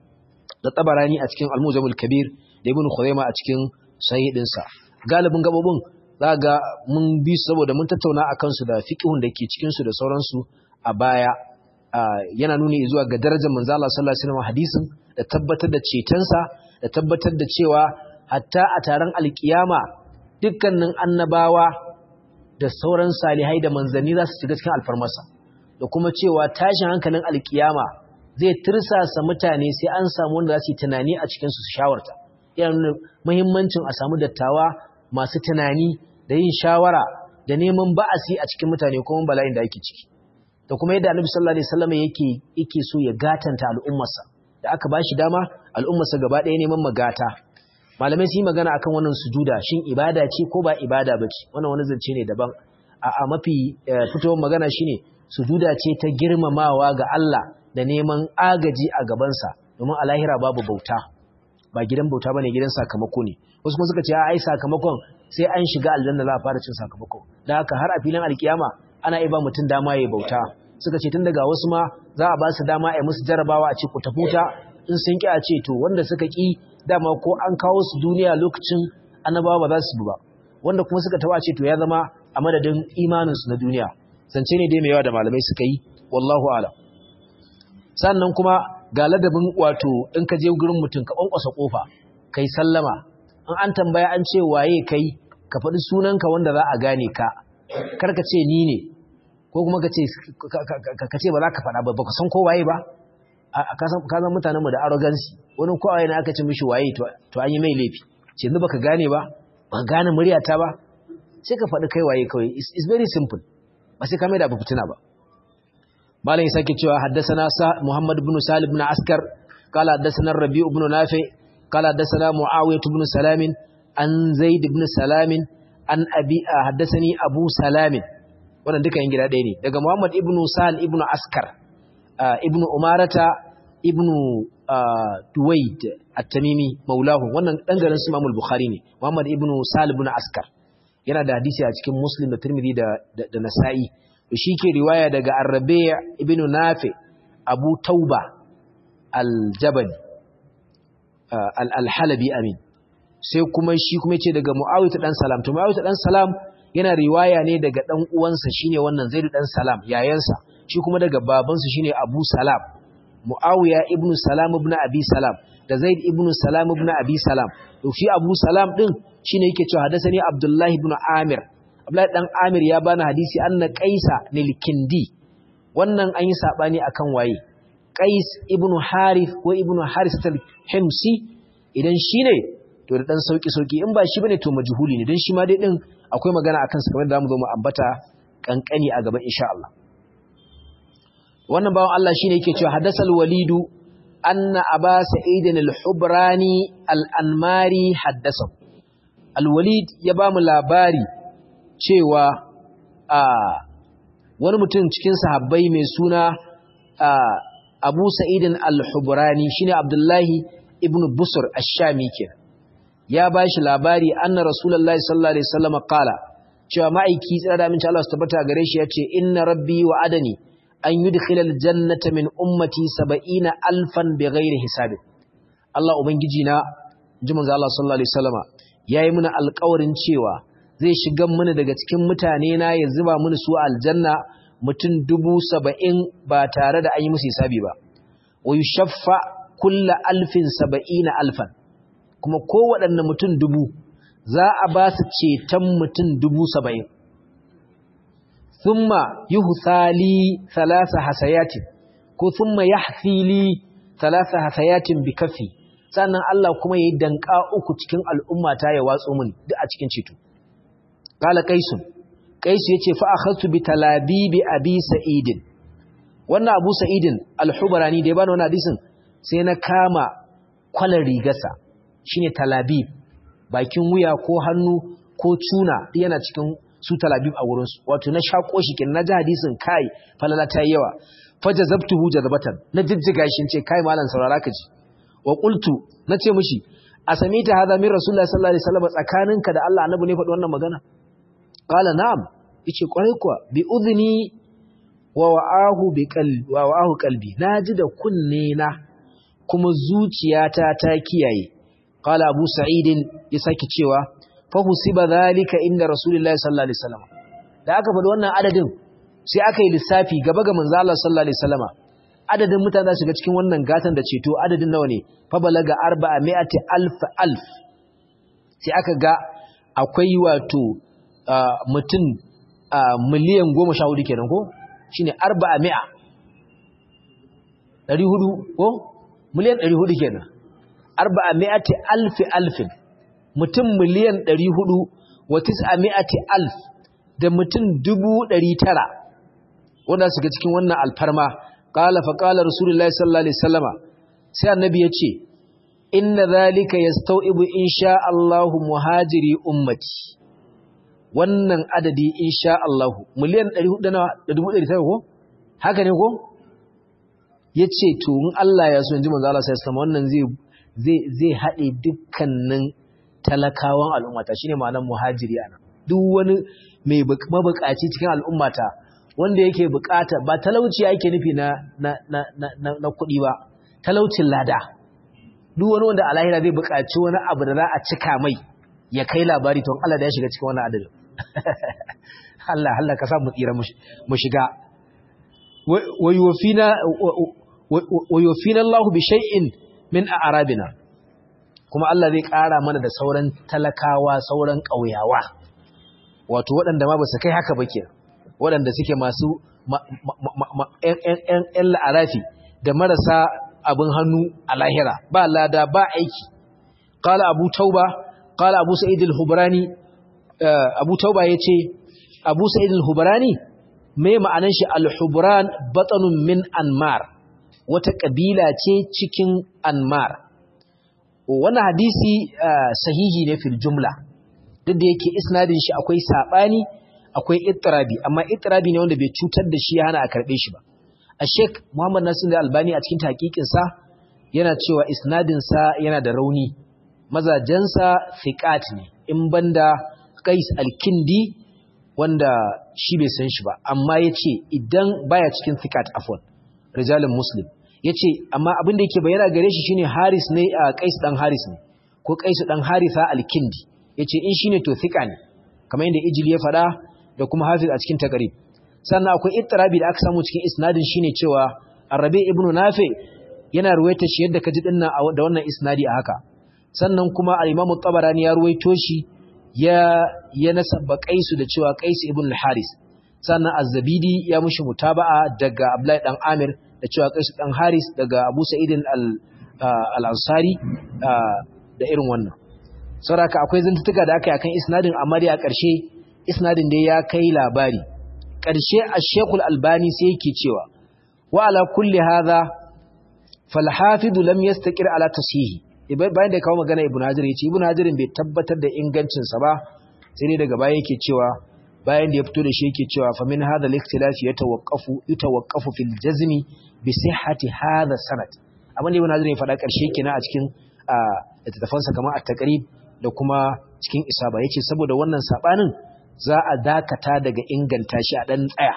da Tabarani a cikin Al-Mujamul Kabir da Ibn Khuzaimah a cikin Sahih dinsa. Galibin gaɓoɓin za ga mun bi su saboda mun tattauna akan su da fiqhun da ke cikin su da sauransu a baya. Yana nuni zuwa ga darajar manzo Allah sallallahu alaihi wasallam hadisin da tabbatar da cetonsa da tabbatar da cewa hatta a taron alkiyama dukkanin annabawa da sauran salihai da manzanni za su shiga cikin alfarmarsa da kuma cewa tashin hankalin alkiyama zai tirsasa mutane sai an samu wanda za su yi tunani a cikin su shawarta. Yana nuna muhimmancin a samu dattawa masu tunani da yin shawara da neman ba'asi a cikin mutane kuma bala'in da ake ciki. Da kuma yadda Annabi sallallahu alaihi wasallam yake so ya gatanta al'ummarsa da aka bashi dama al'ummarsa gaba ɗaya neman magata. Malamai sun yi magana akan wannan sujuda shin ibada ce ko ba ibada bace, wannan wani zance ne daban. A mafi fitowar magana shine sujuda ce ta girmamawa ga Allah da neman agaji a gabansa, domin a lahira babu bauta, ba gidan bauta bane, gidan sakamako ne. Wasu kuma suka ce ai sakamakon sai an shiga aljanna za a fara cin sakamako, da haka har a filin alkiyama ana iya ba mutum dama ya bauta. Suka ce tun daga wasu ma za a ba su dama a musu jarabawa a ce ku tafuta, in sun ki a ce to wanda suka ki dama ko an kawo su duniya lokacin annabawa ba za su bi ba, wanda kuma suka tawa ce to ya zama a madadin imaninsu na duniya. Zance ne dai mai yawa da malamai suka yi, wallahu a'lam. Sannan kuma ga ladabin wato in ka je gurin mutum ka kwankwasa kofa kai sallama, in an tambaya an ce waye kai ka faɗi sunanka wanda za a gane ka, kar ka ce ni ne, ko kuma ka ce ba za ka faɗa ba ka san ko waye ba. Ka san mutanenmu da arrogancy, wani kowaye na aka ce mishi waye to an yi mai laifi, ce yanzu baka gane ba, ba gane muryata ba, sai ka faɗi kai waye kawai. It's very simple, ba sai ka mai da abu fitina ba. malam ya sake cewa haddathana Muhammad ibn Salim ibn Askar qala haddathana Rabi' ibn Nafi qala haddathana Muawiyah ibn Salam an Zaid ibn Salam an abi haddathani Abu Salam. Wannan duka yin gida ɗaya ne daga Muhammad ibn Sal ibn Askar ibn Umarata ibn Duwaid at-Tamimi maulahu. Wannan dan garin Imam al-Bukhari ne, Muhammad ibn Sal ibn Askar. Yana da hadisi a cikin Muslim da Tirmidhi da Nasa'i. Shi ke riwaya daga Ar-Rabi' ibn Nafi Abu Tauba al-Jabali al-Halabi amin. Sai kuma shi kuma yace daga Muawiyah dan Salam. To Muawiyah dan Salam yana riwaya ne daga dan uwansa shine wannan Zaid dan Salam yayansa. Shi kuma daga babansa shine Abu Salam. Muawiyah ibn Salam ibn Abi Salam da Zaid ibn Salam ibn Abi Salam. To shi Abu Salam din shine yake cewa hadathani Abdullah ibn Amir. Abdullahi dan Amir ya bani hadisi anna Qaisa lil Kindi. Wannan an yi sabani akan waye, Qais ibn Harith ko ibn Harith al-Himsi. Idan shine to da dan sauki in ba shi bane to majhuli ne, dan shi ma dai din akwai magana akan sa kamar da zamu zo mu ambata kankani a gaba insha Allah. Wannan bawon Allah shine yake cewa hadasal Walidu anna Aba Sa'id al-Hubrani al-Anmari haddasa. Al-Walid ya ba mu labari cewa wani mutum cikin sahabbai mai suna Abu Sa'id al-Hubrani shine Abdullahi ibn Busr ash-Shami kenan, ya bashi labari anna Rasulullahi sallallahu alaihi wasallam qala, cewa ma'aiki tsira da aminci Allah su tabbata gare shi yace inna rabbi wa'adani an yudkhila al-jannata min ummati 70,000 bighairi hisab. Allah ubangiji na ji manzo Allah sallallahu alaihi wasallama yayi muna alƙawarin cewa zai shiga mana daga cikin mutane na ya zuba mana su aljanna mutum 70,000 ba tare da an yi musu hisabi ba. Wa yushaffa kullu 70,000 kuma kowaɗanne mutum 1000 za a ba su ceton mutum 70,000. Thumma yuhsali 3 hasayatin ko thumma yahsili 3 hasayatin bi kafi. Sannan Allah kuma yayi danka 3 cikin al'umma ta ya watso mun duk a cikin ceto. Kala Qaisun, Qaisu yace fa akhadtu bi talabibi Abi Sa'id. Wannan Abu Sa'id al-Hubrani da ya bani wannan hadisin sai na kama kwalar rigarsa, shine talabib, bakin wuya ko hannu ko cuna yana cikin su talabib a wurin su. Wato na shako shi kin naji hadisin kai falala ta yawa. Fajazabtuhu jazbatan, na jijjiga shi ce kai malan saurara ka ji. Wa qultu, nace mishi asamita hadha min Rasulullah sallallahu alaihi wasallam, tsakaninka da Allah annabi ne faɗi wannan magana? Qala na'am, yace kwarai kuwa bi udhni wa wa'ahu qalbi naji da kunne na kuma zuciyata ta kiyaye qala abu sa'id ya saki cewa fa husiba zalika inda rasulullahi sallallahu alaihi wasallam da aka faɗi wannan adadin sai aka yi lissafi gaba ga manzo Allah sallallahu alaihi wasallam adadin mutane da shiga cikin wannan gatan da ceto adadin nawa ne fa balaga 400,000 sai aka ga akwai wato mutum miliyan 14 kenan ko shine 400 ko miliyan 400 kenan 400,000 mutum miliyan 400 wa 900,000 da mutum 900 wanda suka cikin wannan alfarma qala fa qala rasulullahi sallallahu alaihi wasallama sai annabi yace inna zalika yastau'ibu insha Allah muhajiri ummati wannan adadi insha Allah miliyan 400 ko haka ne ko yace to in Allah ya so inji manzo Allah sallallahu alaihi wasallam wannan zai haɗe dukkanin talakawan al'ummata shine ma'anar muhajiri ana duk wani mai mabukaci cikin al'ummata wanda yake bukata ba talauci yake nufi na kuɗi ba talaucin lada duk wani wanda a lahira zai bukaci wani abu da za a cika mai ya kai labari to Allah da ya shiga cikin wannan adadin Allah ka sa mu tsira mu shiga wa yufina Allah bi shay'in min a'rabina kuma Allah zai ƙara mana da sauran talakawa sauran ƙauyawa wato waɗanda ma ba su kai haka ba kenan waɗanda suke masu ‘yan la'arafi da marasa abin hannu a lahira ba lada ba aiki ƙala abu sa'id al-hubrani abu tauba ya ce abu sa'id al-hubrani mai ma'anan shi al-hubran batsanun min anmar wata ƙabila ce cikin anmar wannan hadisi sahihi ne fil jumla duk da yake isnadin shi akwai saɓani akwai ittirabi amma ittirabi ne wanda bai cutar da shi hana a karbe shi ba a Sheikh Muhammad Nasir Al-Albani a cikin tahqiqin sa yana cewa isnadin sa yana da rauni mazajen sa thiqat ne in banda Qais Al-Kindi wanda shi bai san shi ba amma yace idan baya cikin thiqat afwan rijalul muslim yace amma abin da yake bayyana gare shi shine Haris ne Qais dan Haris ne ko Qais dan Haritha Al-Kindi yace in shine to thiqa ne kamar yadda Ijli ya faɗa da kuma Hafiz a cikin takarib sannan akwai ittirabi da aka samu cikin isnadin shine cewa Arabi ibn Nafi yana ruwaita shi yadda kaji dinnan da wannan isnadi a haka sannan kuma al-Imam Tabarani ya ruwaito shi ya nasaba Qais da cewa Qais ibn al-Haris sannan Az-Zabidi ya mushi mutaba'a daga Abdullahi dan Amir da cewa Qais dan Haris daga Abu Sa'id al-Ansari da irin wannan saboda akwai zantutuka da aka yi akan isnadin amma dai a ƙarshe isnadin da ya kai labari ƙarshe Sheikh Al-Albani sai yake cewa wa ala kulli hadha fal hafid lam yastaqir ala tasihi bayan da kawo magana Ibn Hajar yace Ibn Hajar bai tabbatar da ingancin sa ba sai dai daga baya yake cewa bayan da ya fito da shi yake cewa fa min hadha al-ikhtilaf yatawaqqafu fil jazmi bi sihhati hadha sanad abin da Ibn Hajar ya faɗa ƙarshe kenan a cikin littattafansa kamar at-taqrib da kuma cikin isaba yace saboda wannan sabanin za a dakata daga inganta shi a dan tsaya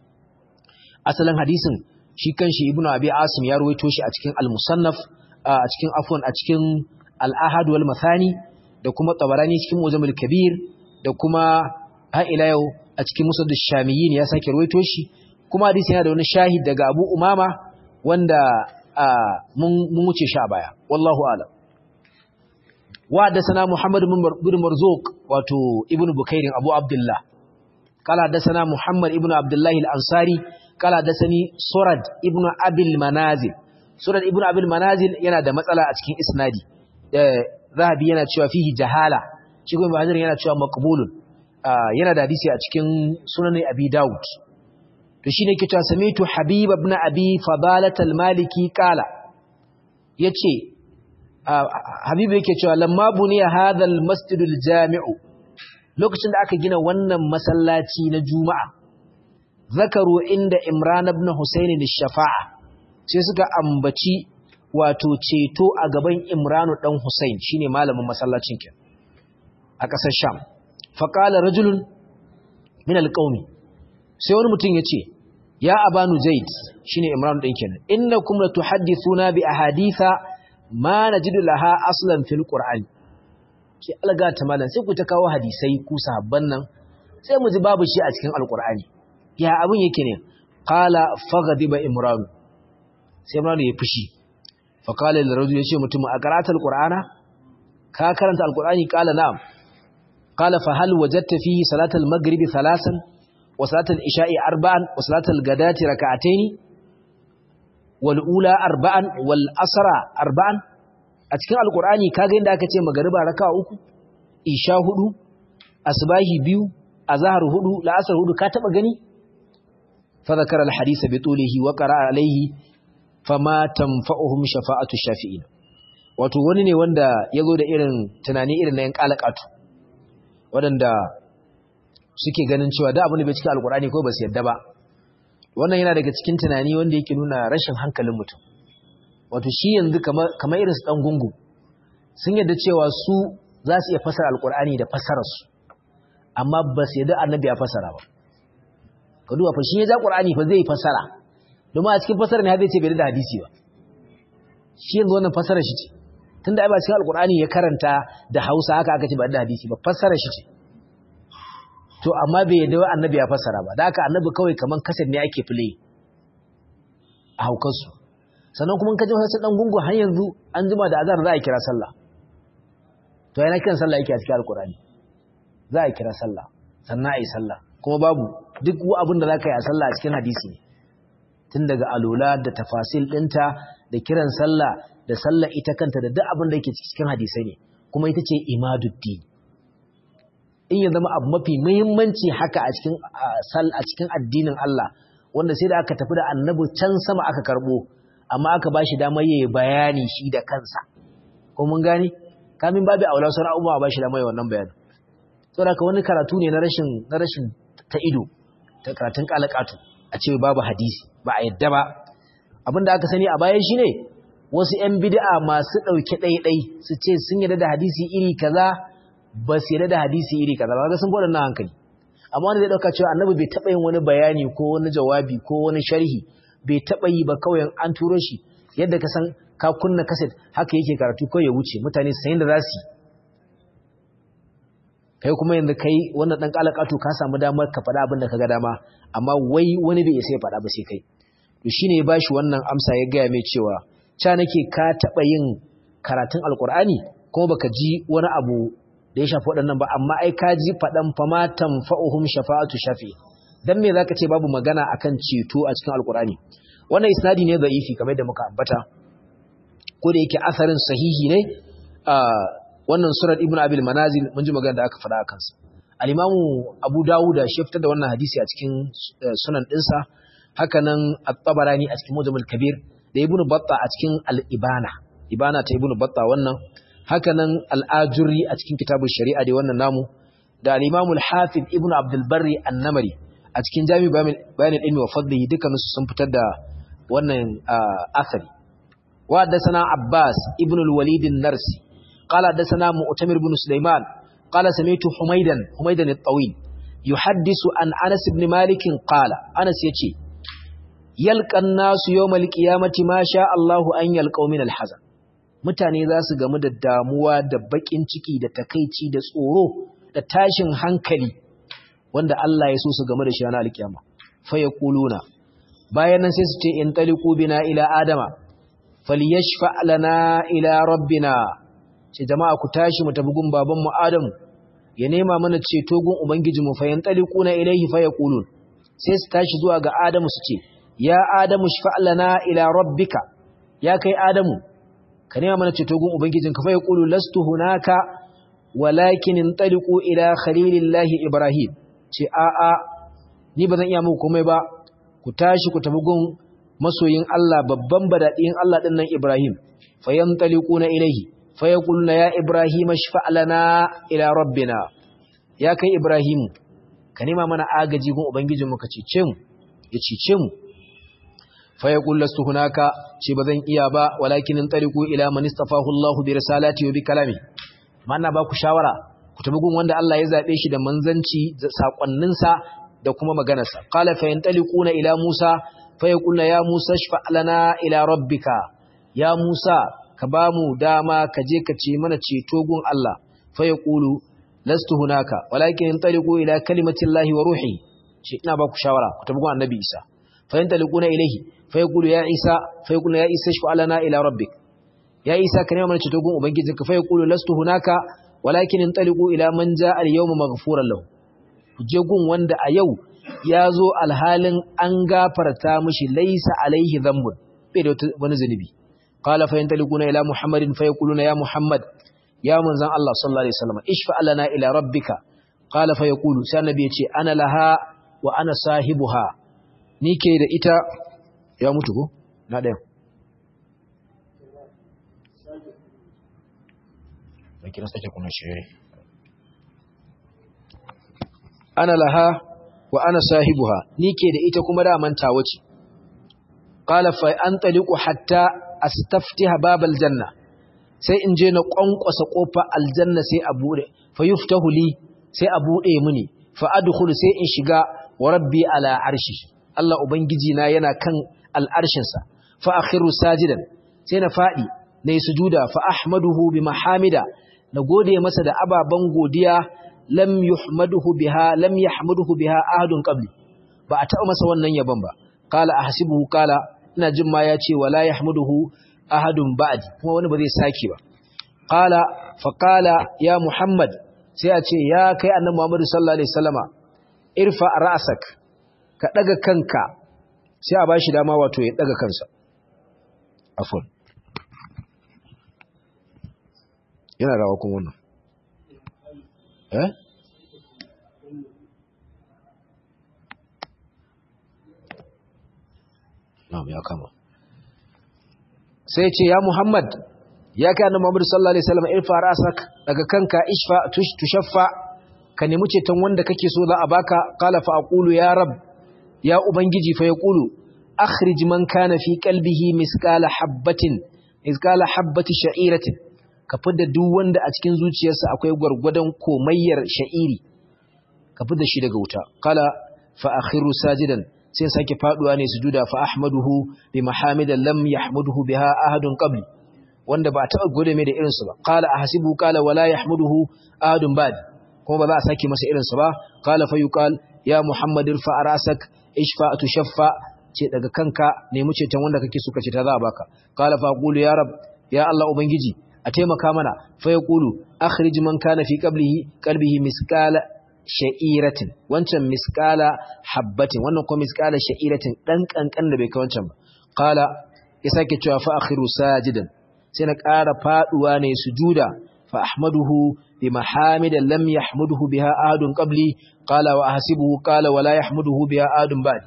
asalin hadisin shi kanshi ibnu abi asim ya ruwaito shi a cikin al-musannaf a cikin afwan a cikin al-ahad wal mathani da kuma tabarani cikin mujamul kabir da kuma ha ila yau a cikin musnad ash-shamiyyin ya sake ruwaito shi kuma hadisi yana da wani shahid daga abu umama wanda mun wuce shi a baya wallahu a'lam وحدثنا محمد بن مرزوق واتو ابن بكير ابو عبد الله قال حدثنا محمد ابن عبد الله الانصاري قال حدثني سرد ابن ابي المنازل سرد ابن ابي المنازل yana da matsala a cikin isnadi zahabi yana cewa fihi jahala shi kuma bahazir yana cewa maqbulun yana da hadisi a cikin sunan abi daud to shine yake cewa samitu habib ibn abi fadalah al-maliki qala yace Habibu yake cewa lamma buniya hadhal masjidul jami'u lokacin da aka gina wannan masallaci na Juma'a zakaru inda Imran ibn Husayn ash-shafa'a sai suka ambaci wato ceto a gaban Imran dan Husayn shine malamin masallacin ke a ƙasar Sham fa qala rajulun min alqaumi sai wani mutum yace ya abanu zaid shine imran din kenan innakum la tuhaddithuna bi ahaditha ma najidu laha aslan fil qur'an ki alga ta malan sai ku ta kawo hadisai ku sahabban nan sai mu ji babu shi a cikin alqur'ani ya abun yake ne qala faghadiba imran sai imran ya fushi fa qala lil rajul yace mutum a qara'ata alqur'ana ka karanta alqur'ani qala na'am qala fa hal wajadta fihi salatal maghribi thalathan wa salatal isha'i arba'an wa salatal ghadati rak'atayn wal ula arba'an wal asra arba'an a cikin alqur'ani kaga inda aka ce magriba raka'a uku isha hudu asbahi biyu azhar hudu la'asar hudu ka taba gani fa zakara al hadith bi tulihi wa qara'a alayhi fama tanfa'uhum shafa'atu shafi'in wato wani ne wanda yazo da irin tunani irin na yan kalakatu wadanda suke ganin cewa da abin da bai cikin alqur'ani ko ba su yadda ba wannan yana daga cikin tunani wanda yake nuna rashin hankalin mutum wato shi yanzu kamar irin su dan gungu sun yadda cewa su za su iya fasara alqur'ani da fasararsu amma ba su yadda annabi ya fasara ba ka duba fa shi ya ja qur'ani fa zai fasara domin a cikin fasara ne zai ce bai da hadisi ba shi yanzu wannan fasara shi ce tunda ai ba cikin alqur'ani ya karanta da Hausa haka aka ce ba da hadisi ba fasara shi ce to amma bai yadda annabi ya fasara ba da haka annabi kawai kaman kasar ne ake play a haukarsu sannan kuma kaje wasu dan gungu har yanzu an jima da azhar za a kira sallah to yana kiran sallah yake a cikin alqur'ani za a kira sallah sannan ai sallah kuma babu duk abin da zaka yi a sallah a cikin hadisi ne tun daga alola da tafasil dinta da kiran sallah da sallah ita kanta da duk abin da yake cikin hadisai ne kuma ita ce imaduddin in ya zama abu mafi muhimmanci haka a cikin addinin Allah wanda sai da aka tafi da annabi can sama aka karbo amma aka bashi damar yayi bayani shi da kansa ko mun gane kamin babu aula sauran abubuwa bashi damar yayi wannan bayani saboda ka wani karatu ne na rashin ta ido ta karatun kalakatu a ce babu hadisi ba a yadda ba abinda aka sani a bayan shine wasu ƴan bid'a masu dauke ɗaiɗai su ce sun yarda da hadisi iri kaza ba su yarda da hadisi iri kaza ba ga sun gwada nan hankali amma wanda zai dauka cewa annabi bai taba yin wani bayani ko wani jawabi ko wani sharhi bai taba yi ba kawai an turo shi yadda ka san ka kunna kaset haka yake karatu ko ya wuce mutane sai da za su kai kuma yanzu kai wannan dan kalakatu ka samu damar ka faɗa abin da ka ga dama amma wai wani bai sai faɗa ba sai kai to shine ya bashi wannan amsa ya ga mai cewa ca nake ka taba yin karatun alqur'ani ko baka ji wani abu da ya shafi waɗannan ba amma ai ka ji faɗan fama tanfa'uhum shafa'atu shafi dan me zaka ce babu magana akan ceto a cikin alqur'ani wannan isnadi ne da'ifi kamar da muka ambata ko da yake asarin sahihi ne wannan surat ibnu abil manazil mun ji magana da aka faɗa akan sa al-imamu abu dawuda shi fitar da wannan hadisi a cikin sunan dinsa haka nan at-tabarani a cikin mujamul kabir da ibnu batta a cikin al-ibana ta ibnu batta wannan haka nan al-ajuri a cikin kitabul shari'a da wannan namu da al-imamu al-hafiz ibnu abdul barri an-namari a cikin jami' bayan ilmi wa fadlihi dukkanin su sun fitar da wannan asari wa haddathana abbas ibnu al-walid an-narsi قال حدثنا مؤتمر بن سليمان قال سمعت حميدا الطويل يحدث عن أنس بن مالك قال أنس يتي يلقى الناس يوم القيامة ما شاء الله أن يلقوا من الحزن mutane za su gamu da damuwa da bakin ciki da takeici da tsoro da tashin hankali wanda Allah ya so su gamu da shi ranar alkiyama fa yaquluna bayan nan sai su ce in taliqu bina ila adama falyashfa lana ila rabbina ce jama'a ku tashi mu tafi gun baban mu Adamu ya nema mana ceto gun ubangiji mu fayan taliquna ilayhi fa yaqulun sai su tashi zuwa ga Adamu su ce ya Adamu shfa lana ila rabbika ya kai Adamu ka nema mana ceto gun ubangijinka fa yaqulu lastu hunaka walakin intaliqu ila khalilillahi Ibrahim ce a ni bazan iya muku komai ba ku tashi ku tafi gun masoyin Allah babban badadin Allah din nan Ibrahim fayantaliquna ilayhi fayaquluna ya Ibrahim ashfa' lana ila rabbina ya kai Ibrahim ka nema mana agaji gun ubangijinmu ka cece mu ya cece mu fayaqul lastu hunaka ce bazan iya ba walakin intaliqu ila man istafahu Allah bi risalati wa bi kalami manna ba ku shawara ku tabi gun wanda Allah ya zabe shi da manzanci da sakonninsa da kuma maganarsa qala fa yantaliquna ila Musa fa yaquluna ya Musa ishfa lana ila rabbika ya Musa ka bamu dama ka je ka ce mana ceto gun Allah fa yaqulu lastu hunaka walakin yantaliqu ila kalimatillahi wa ruhi shi ina ba ku shawara ku tabi gun annabi Isa fa yantaliquna ilayhi fa yaqulu ya Isa fa yaquluna ya Isa ishfa lana ila rabbik ya Isa ka nema mana ceto gun ubangijinka fa yaqulu lastu hunaka walakin yantaliqu ila man jaa al-yawma maghfuran lahu je gun wanda a yau ya zo alhalin an gafarta mishi laisa alaihi dhanbun bai da wani zunubi qala fa yantaliquna ila muhammadin fa yaquluna ya muhammad ya manzan Allah sallallahu alaihi wasallam ishfa lana ila rabbika qala fa yaqulu sai annabi ya ce ana laha wa ana sahibuha ni ke da ita ya mutu ko na daya sai kira sake kuna shiri ana laha wa ana sahibuha ni ke da ita kuma da mantawa ce qala fa antaliqu hatta astaftiha babal janna sai in je na kwankwasa kofar aljanna sai a bude fa yuftahu li sai a bude mini fa adkhulu sai in shiga wa rabbi ala arshi Allah ubangiji na yana kan al'arshin sa fa akhiru sajidan sai na fadi nayi sujuda fa ahmaduhu bi mahamida na gode masa da ababan godiya lam yahmaduhu biha ahadun qabli ba a taɓa masa wannan yabon ba qala ahsibuhu qala ina jin ma yace wala yahmaduhu ahadun ba'di kuma wani ba zai saki ba qala fa qala ya muhammad sai a ce ya kai annabi muhammad sallallahu alaihi wasallama irfa ra'sak ka daga kanka sai a bashi dama wato ya daga kansa afwan yana rawa kun wannan na'am ya kama sai ce ya Muhammad ya kai annabi Muhammad sallallahu alaihi wasallam irfa ra'sak daga kanka ishfa tushaffa ka nemi ceton wanda kake so za a baka qala fa aqulu ya rab ya ubangiji fa yaqulu akhrij man kana fi qalbihi misqala habbati sha'iratin ka fidda duk wanda a cikin zuciyarsa akwai gurgudan komayyar sha'iri ka fidda shi daga wuta qala fa akhiru sajidan sai sake faduwa ne sujuda fa ahmaduhu bi mahamidan lam yahmaduhu biha ahadun qabli wanda ba ta gode mai da irin su ba qala ahsibu qala wala yahmaduhu ahadun ba'd kuma ba za a sake masa irin su ba qala fa yuqal ya muhammadir fa arasak ishfa tushaffa ce daga kanka nemi ceton wanda kake so kace ta za a baka qala fa qulu ya rab ya allah ubangiji a taimaka mana fa yaqulu akhrij man kana fi qalbihi misqala sha'iratin wancan misqala habbatin wannan kuma misqala sha'iratin dan kankan da bai kai wancan ba qala ya sake cewa fa akhiru sajidan sai na ƙara faduwa ne sujuda fa ahmaduhu bi mahamidan lam yahmaduhu biha ahadun qabli qala wa ahsibuhu qala wa la yahmaduhu biha ahadun ba'd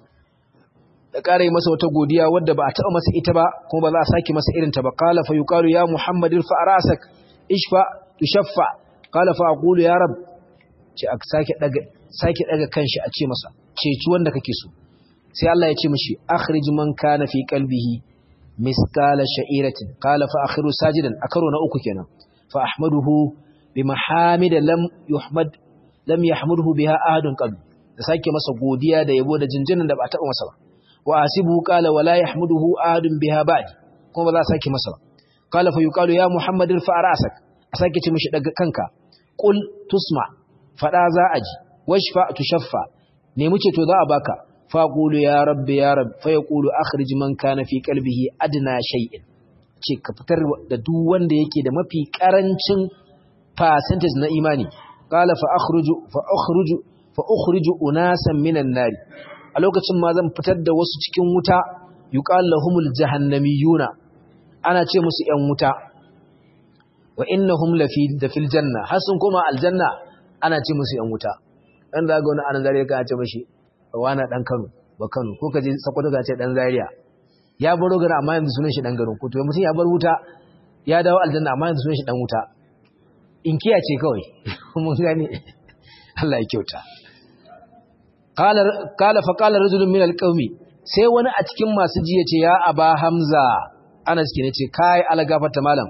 da ƙara yi masa wata godiya wadda ba a taɓa masa ita ba kuma ba za a sake masa irin ta ba qala fa yuqalu ya muhammadin fa arasak ishfa tushaffa qala fa aqulu ya rab ce a sake daga kanshi a ce masa ceci wanda kake so sai Allah ya ce mishi akhrij man kana fi qalbihi misqala sha'iratin qala fa akhiru sajidan akaro na uku kenan fa ahmaduhu bi mahamida lam yahmaduhu biha ahadun qabl da sake masa godiya da yabo da jinjinin da ba taba masa ba wa asibu qala wala yahmaduhu ahadun biha ba'di kuma ba za sake masa ba qala fa yuqalu ya muhammadin fa arasak a sake ce mishi daga kanka qul tusma fada za a ji washfa tushaffa nemi ce to za a baka fa qulu ya rabbi fa yaqulu akhrij man kana fi qalbihi adna shay'in ce ka fitar da duk wanda yake da mafi karancin percentage na imani qala fa ukhruju unasan minan nari a lokacin ma zan fitar da wasu cikin wuta yuqal lahumul jahannamiyuna ana ce musu yan wuta wa innahum fil janna hasun kuma aljanna ana ce musu yan wuta dan zaga wani anan zariya ka ce mishi wani dan Kano ba Kano ko kaje Sokoto ka ce dan Zaria ya baro gara amma yanzu sunan shi dan garin ko to mutum ya bar wuta ya dawo aljanna amma yanzu sunan shi dan wuta in kiyace kawai mun gani Allah ya kyauta qala rajulun min alqawmi sai wani a cikin masu ji yace ya aba hamza Anas ke nace kai algafata malam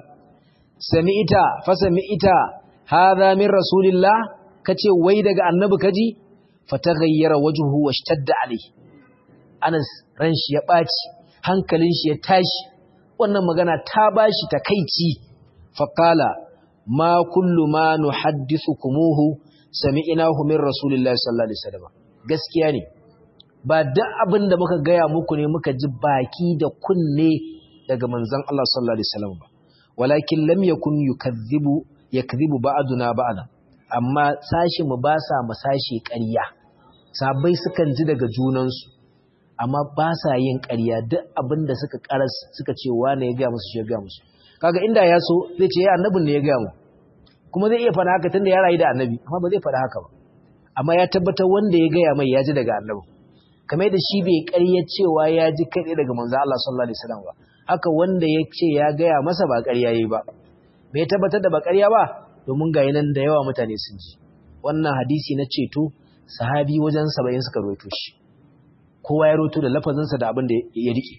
sami'ita hadha min rasulillah kace wai daga annabi kaji fataghayyara wajhuhu washtadda alayhi. Anas ran shi ya baci, hankalin shi ya tashi, wannan magana ta bashi takeici. Faqala ma kullu ma nuhaddithukumuhu sami'nahu min rasulillahi sallallahu alaihi wasallam. Gaskiya ne, ba duk abin da muka gaya muku ne muka ji baki da kunne daga manzon Allah sallallahu alaihi wasallam ba, walakin lam yakun yakdhibu ba'duna ba'dan, amma sashi mu ba sa mu sashi ƙarya. Sabai sukan ji daga junansu amma ba sa yin ƙarya, duk abin da suka karas suka ce wane ya gaya musu shi ya gaya musu. Kaga inda ya so zai ce ya annabin ne ya gaya mu, kuma zai iya faɗa haka tunda ya rayu da annabi, amma ba zai faɗa haka ba. Amma ya tabbatar wanda ya gaya mai ya ji daga annabi, kamar da shi bai ƙarya cewa ya ji kai daga manzo Allah sallallahu alaihi wasallam ba, haka wanda ya ce ya gaya masa ba ƙarya yayi ba. Bai tabbatar da ba ƙarya ba domin ga yanan da yawa mutane sun ji. Wannan hadisi na ceto sahabi wajen 70 suka rawaito shi, kowa ya rawaito da lafazinsa da abin da ya rike.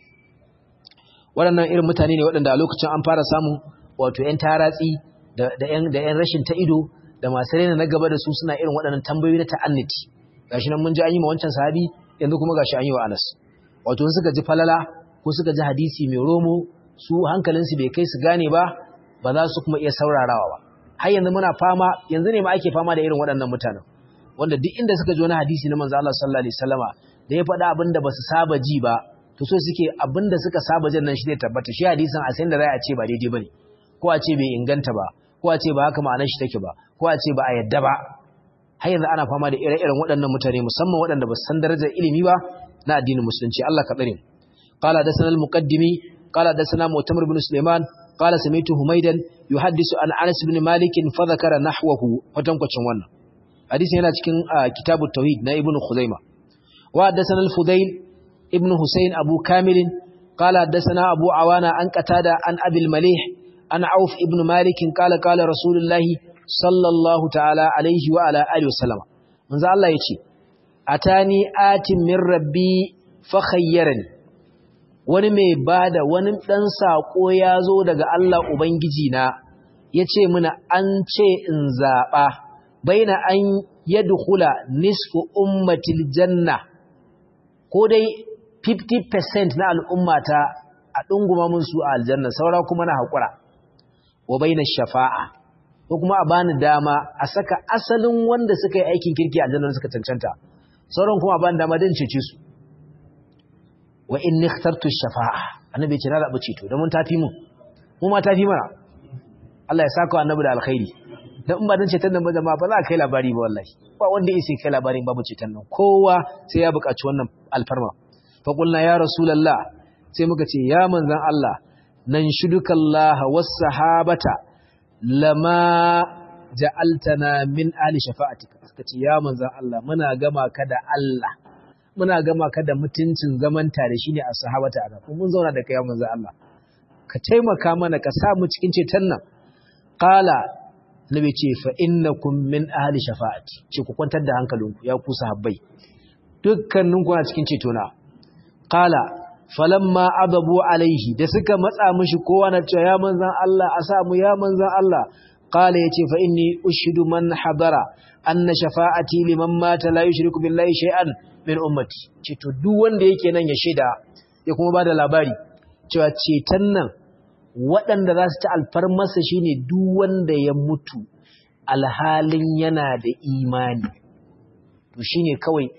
Waɗannan irin mutane ne waɗanda a lokacin an fara samun wato ƴan taratsi da ƴan rashin ta ido da masu raina na gaba da su suna irin waɗannan tambayoyi na ta'anniti. Gashi nan mun ji an yi ma wancan sahabi, yanzu kuma gashi an yi wa Anas. Wato suka ji falala ko suka ji hadisi mai romo, su hankalinsu bai kai su gane ba, ba za su kuma iya saurarawa ba. Har yanzu muna fama, yanzu ne ma ake fama da irin waɗannan mutanen, wanda duk inda suka ji wani hadisi na manzo Allah sallallahu alaihi wasallama da ya faɗa abin da ba su saba ji ba, to so suke abin da suka saba jin nan shi zai tabbata. Shi hadisin a sayin da za a ce ba daidai bane, ko a ce bai inganta ba, ko a ce ba haka ma'anar shi take ba, ko a ce ba a yadda ba. Har yanzu ana fama da ire-iren waɗannan mutane, musamman waɗanda ba su san darajar ilimi ba na addinin musulunci. Allah ka tsare mu. Qala hadathana al-muqaddimi qala hadathana mu'tamir ibn Sulaiman qala sami'tu Humaydan yuhaddisu an Anas ibn Malik fa dhakara nahwahu, kwatankwacin wannan hadisi yana cikin kitabut tauhid na Ibn Khuzaimah. Wa hadathana al-Fudayl ibn Husayn Abu Kamil qala hadathana Abu Awana an Qatada an Abi al-Malih an Auf ibn Malik qala qala Rasulullahi sallallahu ta'ala alaihi wa ala alihi wasallam. Manzo Allah yace atani atin min rabbi fa khayyarani, wani mai bada wani dan sako yazo daga Allah ubangiji na yace muna an ce in zaba baina an yadkhula nisfu ummatil janna, ko dai 50% na al'ummata a dunguma mun su a aljanna, saura kuma na hakura, wa baina shafa'a, ko kuma a bani dama a saka asalin wanda suka yi aikin kirki a aljanna suka cancanta, sauran kuma a bani dama don cece su. Wa inni ikhtartu shafa'a, annabi ce na zaɓi ceto don mun tafi mu ma tafi mana. Allah ya saka annabi da alkhairi, dan in ba dan ceton nan ba jama'a ba za a kai labari ba wallahi, ba wanda yake kai labarin babu ceton nan, kowa sai ya buƙaci wannan alfarma. Fa qulna ya rasulullah, sai muka ce ya manzon Allah, nan shudukallaha was sahabata lama ja'altana min ahli shafa'atika. Suka ce ya manzon Allah, muna gama ka da Allah, muna gama ka da mutuncin zaman tare shine as-sahabata ana, mun zauna da kai ya manzon Allah, ka taimaka mana ka sa mu cikin ceton nan. Qala, nabi ce fa innakum min ahli shafa'ati, ce ku kwantar da hankalinku ya ku sahabbai, dukkaninku na cikin ceto na. Qala falamma adabu alaihi, da suka matsa mishi kowa na cewa ya manzan Allah a samu ya manzan Allah, qala yace fa inni ushidu man hadara anna shafa'ati liman mata la yushriku billahi shay'an min ummati. Ce to duk wanda yake nan ya shaida ya kuma bada labari cewa ceton nan waɗanda za su ci alfarmarsa shine duk wanda ya mutu alhalin yana da imani. To shine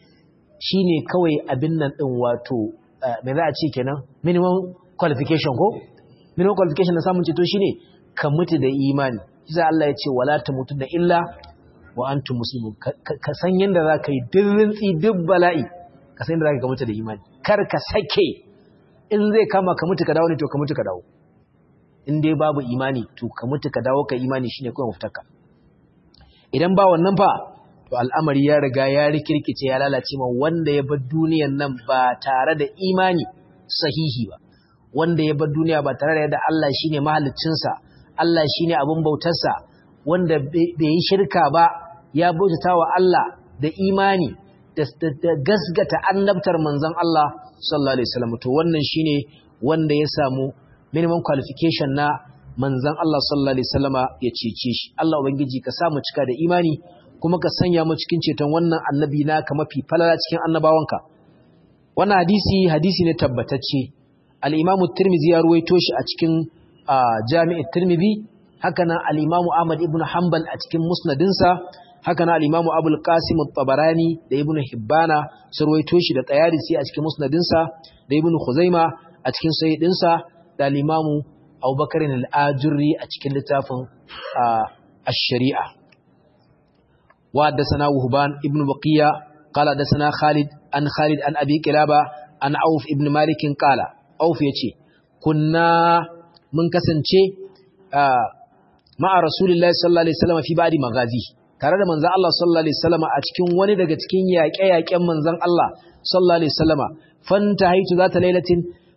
kawai abin nan din, wato me za a ce kenan, minimum qualification ko? Minimum qualification na samun ceto shine ka mutu da imani. Isa Allah ya ce wala tamutunna illa wa antum muslimun. Ka san yanda za ka yi duk rintsi duk bala'i, ka san yanda za ka mutu da imani. Kar ka sake, in zai kama ka mutu ka dawo ne, to ka mutu ka dawo. In dai babu imani, to ka mutu ka dawo ka imani shine kawai mafitaka. Idan ba wannan fa, to al'amari ya riga ya rikirkice ya lalace ma wanda ya bar duniyan nan ba tare da imani sahihi ba, wanda ya bar duniya ba tare da Allah shine mahaliccinsa, Allah shine abin bautarsa, wanda bai yi shirka ba, ya bautata wa Allah da imani da gasgata annabtar manzon Allah sallallahu alaihi wasallam. To wannan shine wanda ya samu minimum qualification na manzon Allah sallallahu alaihi wasallama ya cece shi. Allah ubangiji ka samu cika da imani kuma ka sanya mu cikin ceton wannan annabi naka mafi falala cikin annabawanka. Wannan hadisi ne tabbatacce. Al-Imam Tirmidhi ya ruwaito shi a cikin Jami' Tirmidhi, haka nan al-Imam Ahmad ibn Hanbal a cikin musnadinsa, haka nan al-Imam Abul Qasim at-Tabarani da Ibn Hibbana sun ruwaito shi da Tayalisi a cikin musnadinsa, da Ibn Khuzaima a cikin sahihidinsa, da al-Imam Abubakar al-Ajurri a cikin littafin ash-Shari'a. Wa haddathana Wuhban ibn Baqiya qala haddathana Khalid an Abi Qilaba an Auf ibn Malik qala Auf yace kunna mun kasance ma'a Rasulullahi sallallahu alaihi wasallam fi ba'di maghazi, tare da manzon Allah sallallahu alaihi wasallam a cikin wani daga cikin yaƙe-yaƙen manzon Allah sallallahu alaihi wasallam. Fantahaitu zata lailatin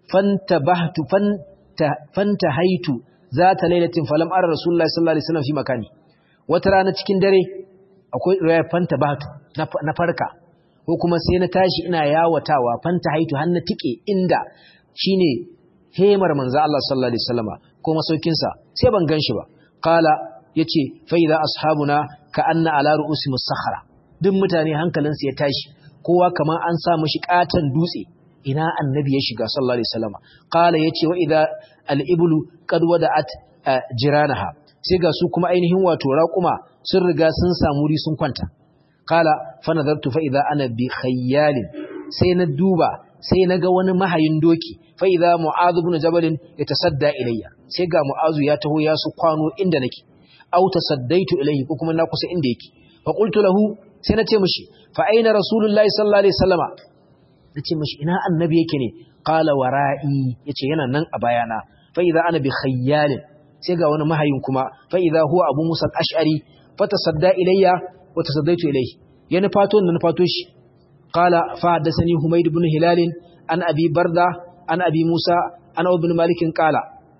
fantahaitu zata lailatin falam ara Rasulullahi sallallahu alaihi wasallam fi makani. Wata rana cikin dare akwai riwaya fantabahtu na farka, ko kuma sai na tashi ina yawatawa fantahaitu har na tike inda shine hemar manzo Allah sallallahu alaihi wasallama ko masaukin sa, sai ban ganshi ba. Qala yace fa idza ashabuna ka anna ala ru'usi musakhara, duk mutane hankalinsu ya tashi, kowa kaman an sa mishi katan dutse. Ina annabi ya shiga sallallahu alaihi wasallama. Qala yace wa idza al-iblu qad wada'at jiranaha, sai ga su kuma ainihin wato raquma sun riga sun samu wuri sun kwanta. Qala fa nadartu fa idza ana bi khayyalin, sai na duba sai na ga wani mahayin doki. Fa idza Mu'adh ibn Jabal yatasadda ilayya, sai ga Mu'adh ya taho ya su kwano inda nake. Aw tasaddaitu ilayhi, ko kuma na kusa inda yake. Fa qultu lahu, sai na ce mishi fa aina rasulullahi sallallahu alaihi wasallama, nace mishi ina annabi yake ne? Qala wara'i, yace yana nan a bayana. Fa idza ana bi khayyalin, sai ga wani mahayin kuma. Fa idza huwa Abu Musa al-Ash'ari fa tasadda ilayya wa tasaddaitu ilayhi, yana fato nan fato shi. Qala fa hadathani Humayd ibn Hilal an Abi Barda an Abi Musa an Ibn Malik qala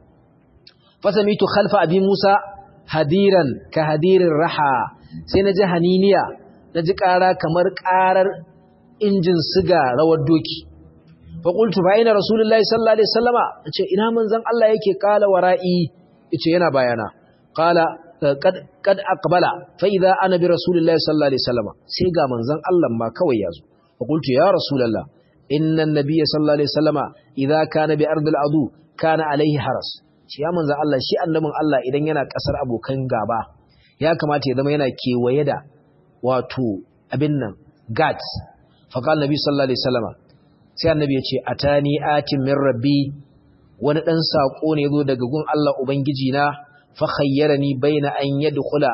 fa sami'tu khalfa Abi Musa hadiran ka hadirir raha, sai naji haniniya, naji ƙara kamar ƙarar injin siga rawar doki. Fa qultu fa ina rasulullahi sallallahu alaihi wasallama, nace ina manzon Allah yake? Qala wara'i, yace yana bayana. Qala kad aqbala fa idza ana bi rasulillahi sallallahu alaihi wasallama, sai ga manzon Allah ma kawai yazo. Fa qultu ya rasulullah inna an-nabiyya sallallahu alaihi wasallama idza kana bi ardil adu kana alaihi haras. Shi ya manzon Allah, shi annabin Allah idan yana kasar abokan gaba ya kamata ya zama yana kewaye da wato abin nan guards. Fa qala nabi sallallahu alaihi wasallama, sai annabi ya ce atani atin min rabbi, wani dan sako ne yazo daga gun Allah ubangiji na. Fa khayyarani baina an yadkhula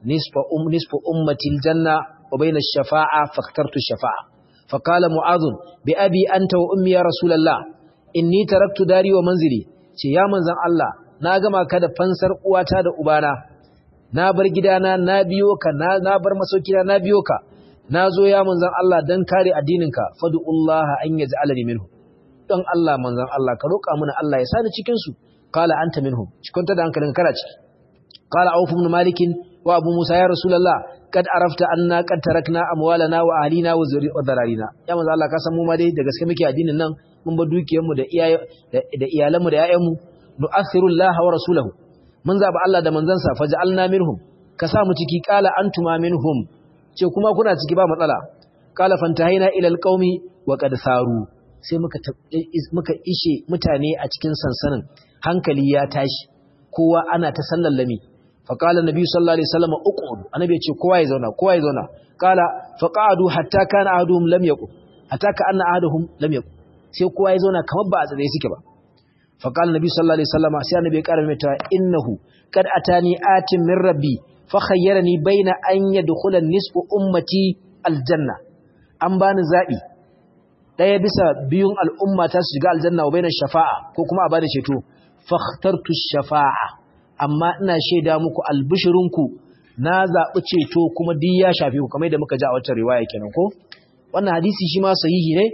nisfa ummati aljanna wa baina ash-shafa'a fakhtartu ash-shafa'a. Fa qala Mu'adh bi abi anta wa ummi ya rasulullah inni taraktu dari wa manzili, ce ya manzon Allah na gama ka da fansar uwata da ubana, na bar gidana na biyo ka, na bar masaukina na biyo ka, nazo ya manzon Allah dan kare addininka. Fad'ullaha an yaj'alani minhu, don Allah manzon Allah ka roka mana Allah ya sani cikin su. Qala anta minhum, cikunta da hankalin kana ciki. Qala Auf ibn Malik wa Abu Musa ya Rasulullah kad arafta anna qad tarakna amwalana wa ahlina wa zararina. Ya manzo Allah ka san mu ma dai da gaske muke addinin nan, mun bar dukiyar mu da iyalan mu da ƴaƴan mu. Nu'athiru Allah wa rasulahu, mun zaba Allah da manzansa. Faj'alna minhum, ka sa mu ciki. Qala antuma minhum, ce kuma kuna ciki ba matsala. Qala fantahina ila alqaumi wa qad saru, sai muka ishe mutane a cikin sansanin, hankali ya tashi, kowa ana ta sallallami. Fa qala nabi sallallahu alaihi wasallam uqud, annabi ya ce kowa ya zauna, kowa ya zauna. Qala fa qa'adu hatta kana ahaduhum lam yaqum, hatta ka anna ahaduhum lam yaqum, sai kowa ya zauna kamar ba a tsaye suke ba. Fa qala nabi sallallahu alaihi wasallam, sai annabi ya ƙara mai ta innahu kad atani atin min rabbi fa khayyarani baina an yadkhula nisfu ummati aljanna, an bani zabi daya bisa biyun al'umma ta su shiga aljanna wa bainar shafa'a, ko kuma a bada ceto. Fakhtartu shafa'a, amma ina shaida muku albishirinku na zaɓi ceto kuma duk ya shafe ku, kamar da muka ji a wata riwaya kenan ko. Wannan hadisi shi ma sahihi ne,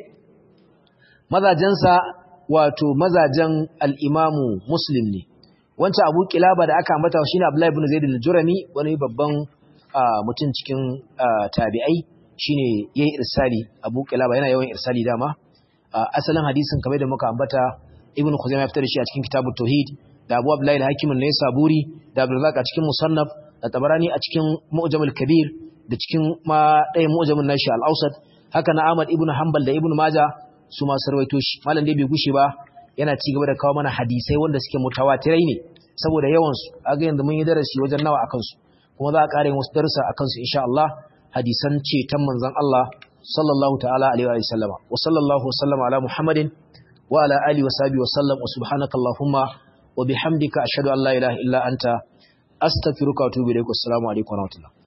mazajensa wato mazajen al-Imamu Muslim ne. Wancan Abu Qilaba da aka ambata shine Abdullah ibn Zaid al-Jurami, wani babban mutum cikin tabi'ai, shine yayi irsali. Abu Qilaba yana yawan irsali dama. Asalin hadisin kamar da muka ambata Ibn Khuzaimah ya fitar da shi a cikin Kitabut Tauhid, da Abu Abdullah al-Hakim an-Naisaburi, da Abdurrazzaq a cikin Musannaf, da Tabarani a cikin Mu'jam al-Kabir, da cikin ma ɗayan mu'jamin nashi al-Awsat haka na Ahmad ibn Hanbal da Ibn Majah su ma sarwaito shi malam dai bai gushe ba yana ci gaba da kawo mana hadisai wanda suke mutawatirai ne saboda yawan su aga yanzu mun yi darasi wajen nawa akan su kuma za a ƙara yin wasu darussa akan su insha Allah hadisan ceton manzon Allah sallallahu ta'ala alaihi wa sallama wa sallallahu wa sallama ala Muhammadin wa ala alihi wa sahbihi wa sallam wa subhanakallahumma wa bihamdika ashhadu an la ilaha illa anta astaghfiruka wa atubu ilaik. Assalamu alaikum wa rahmatullah.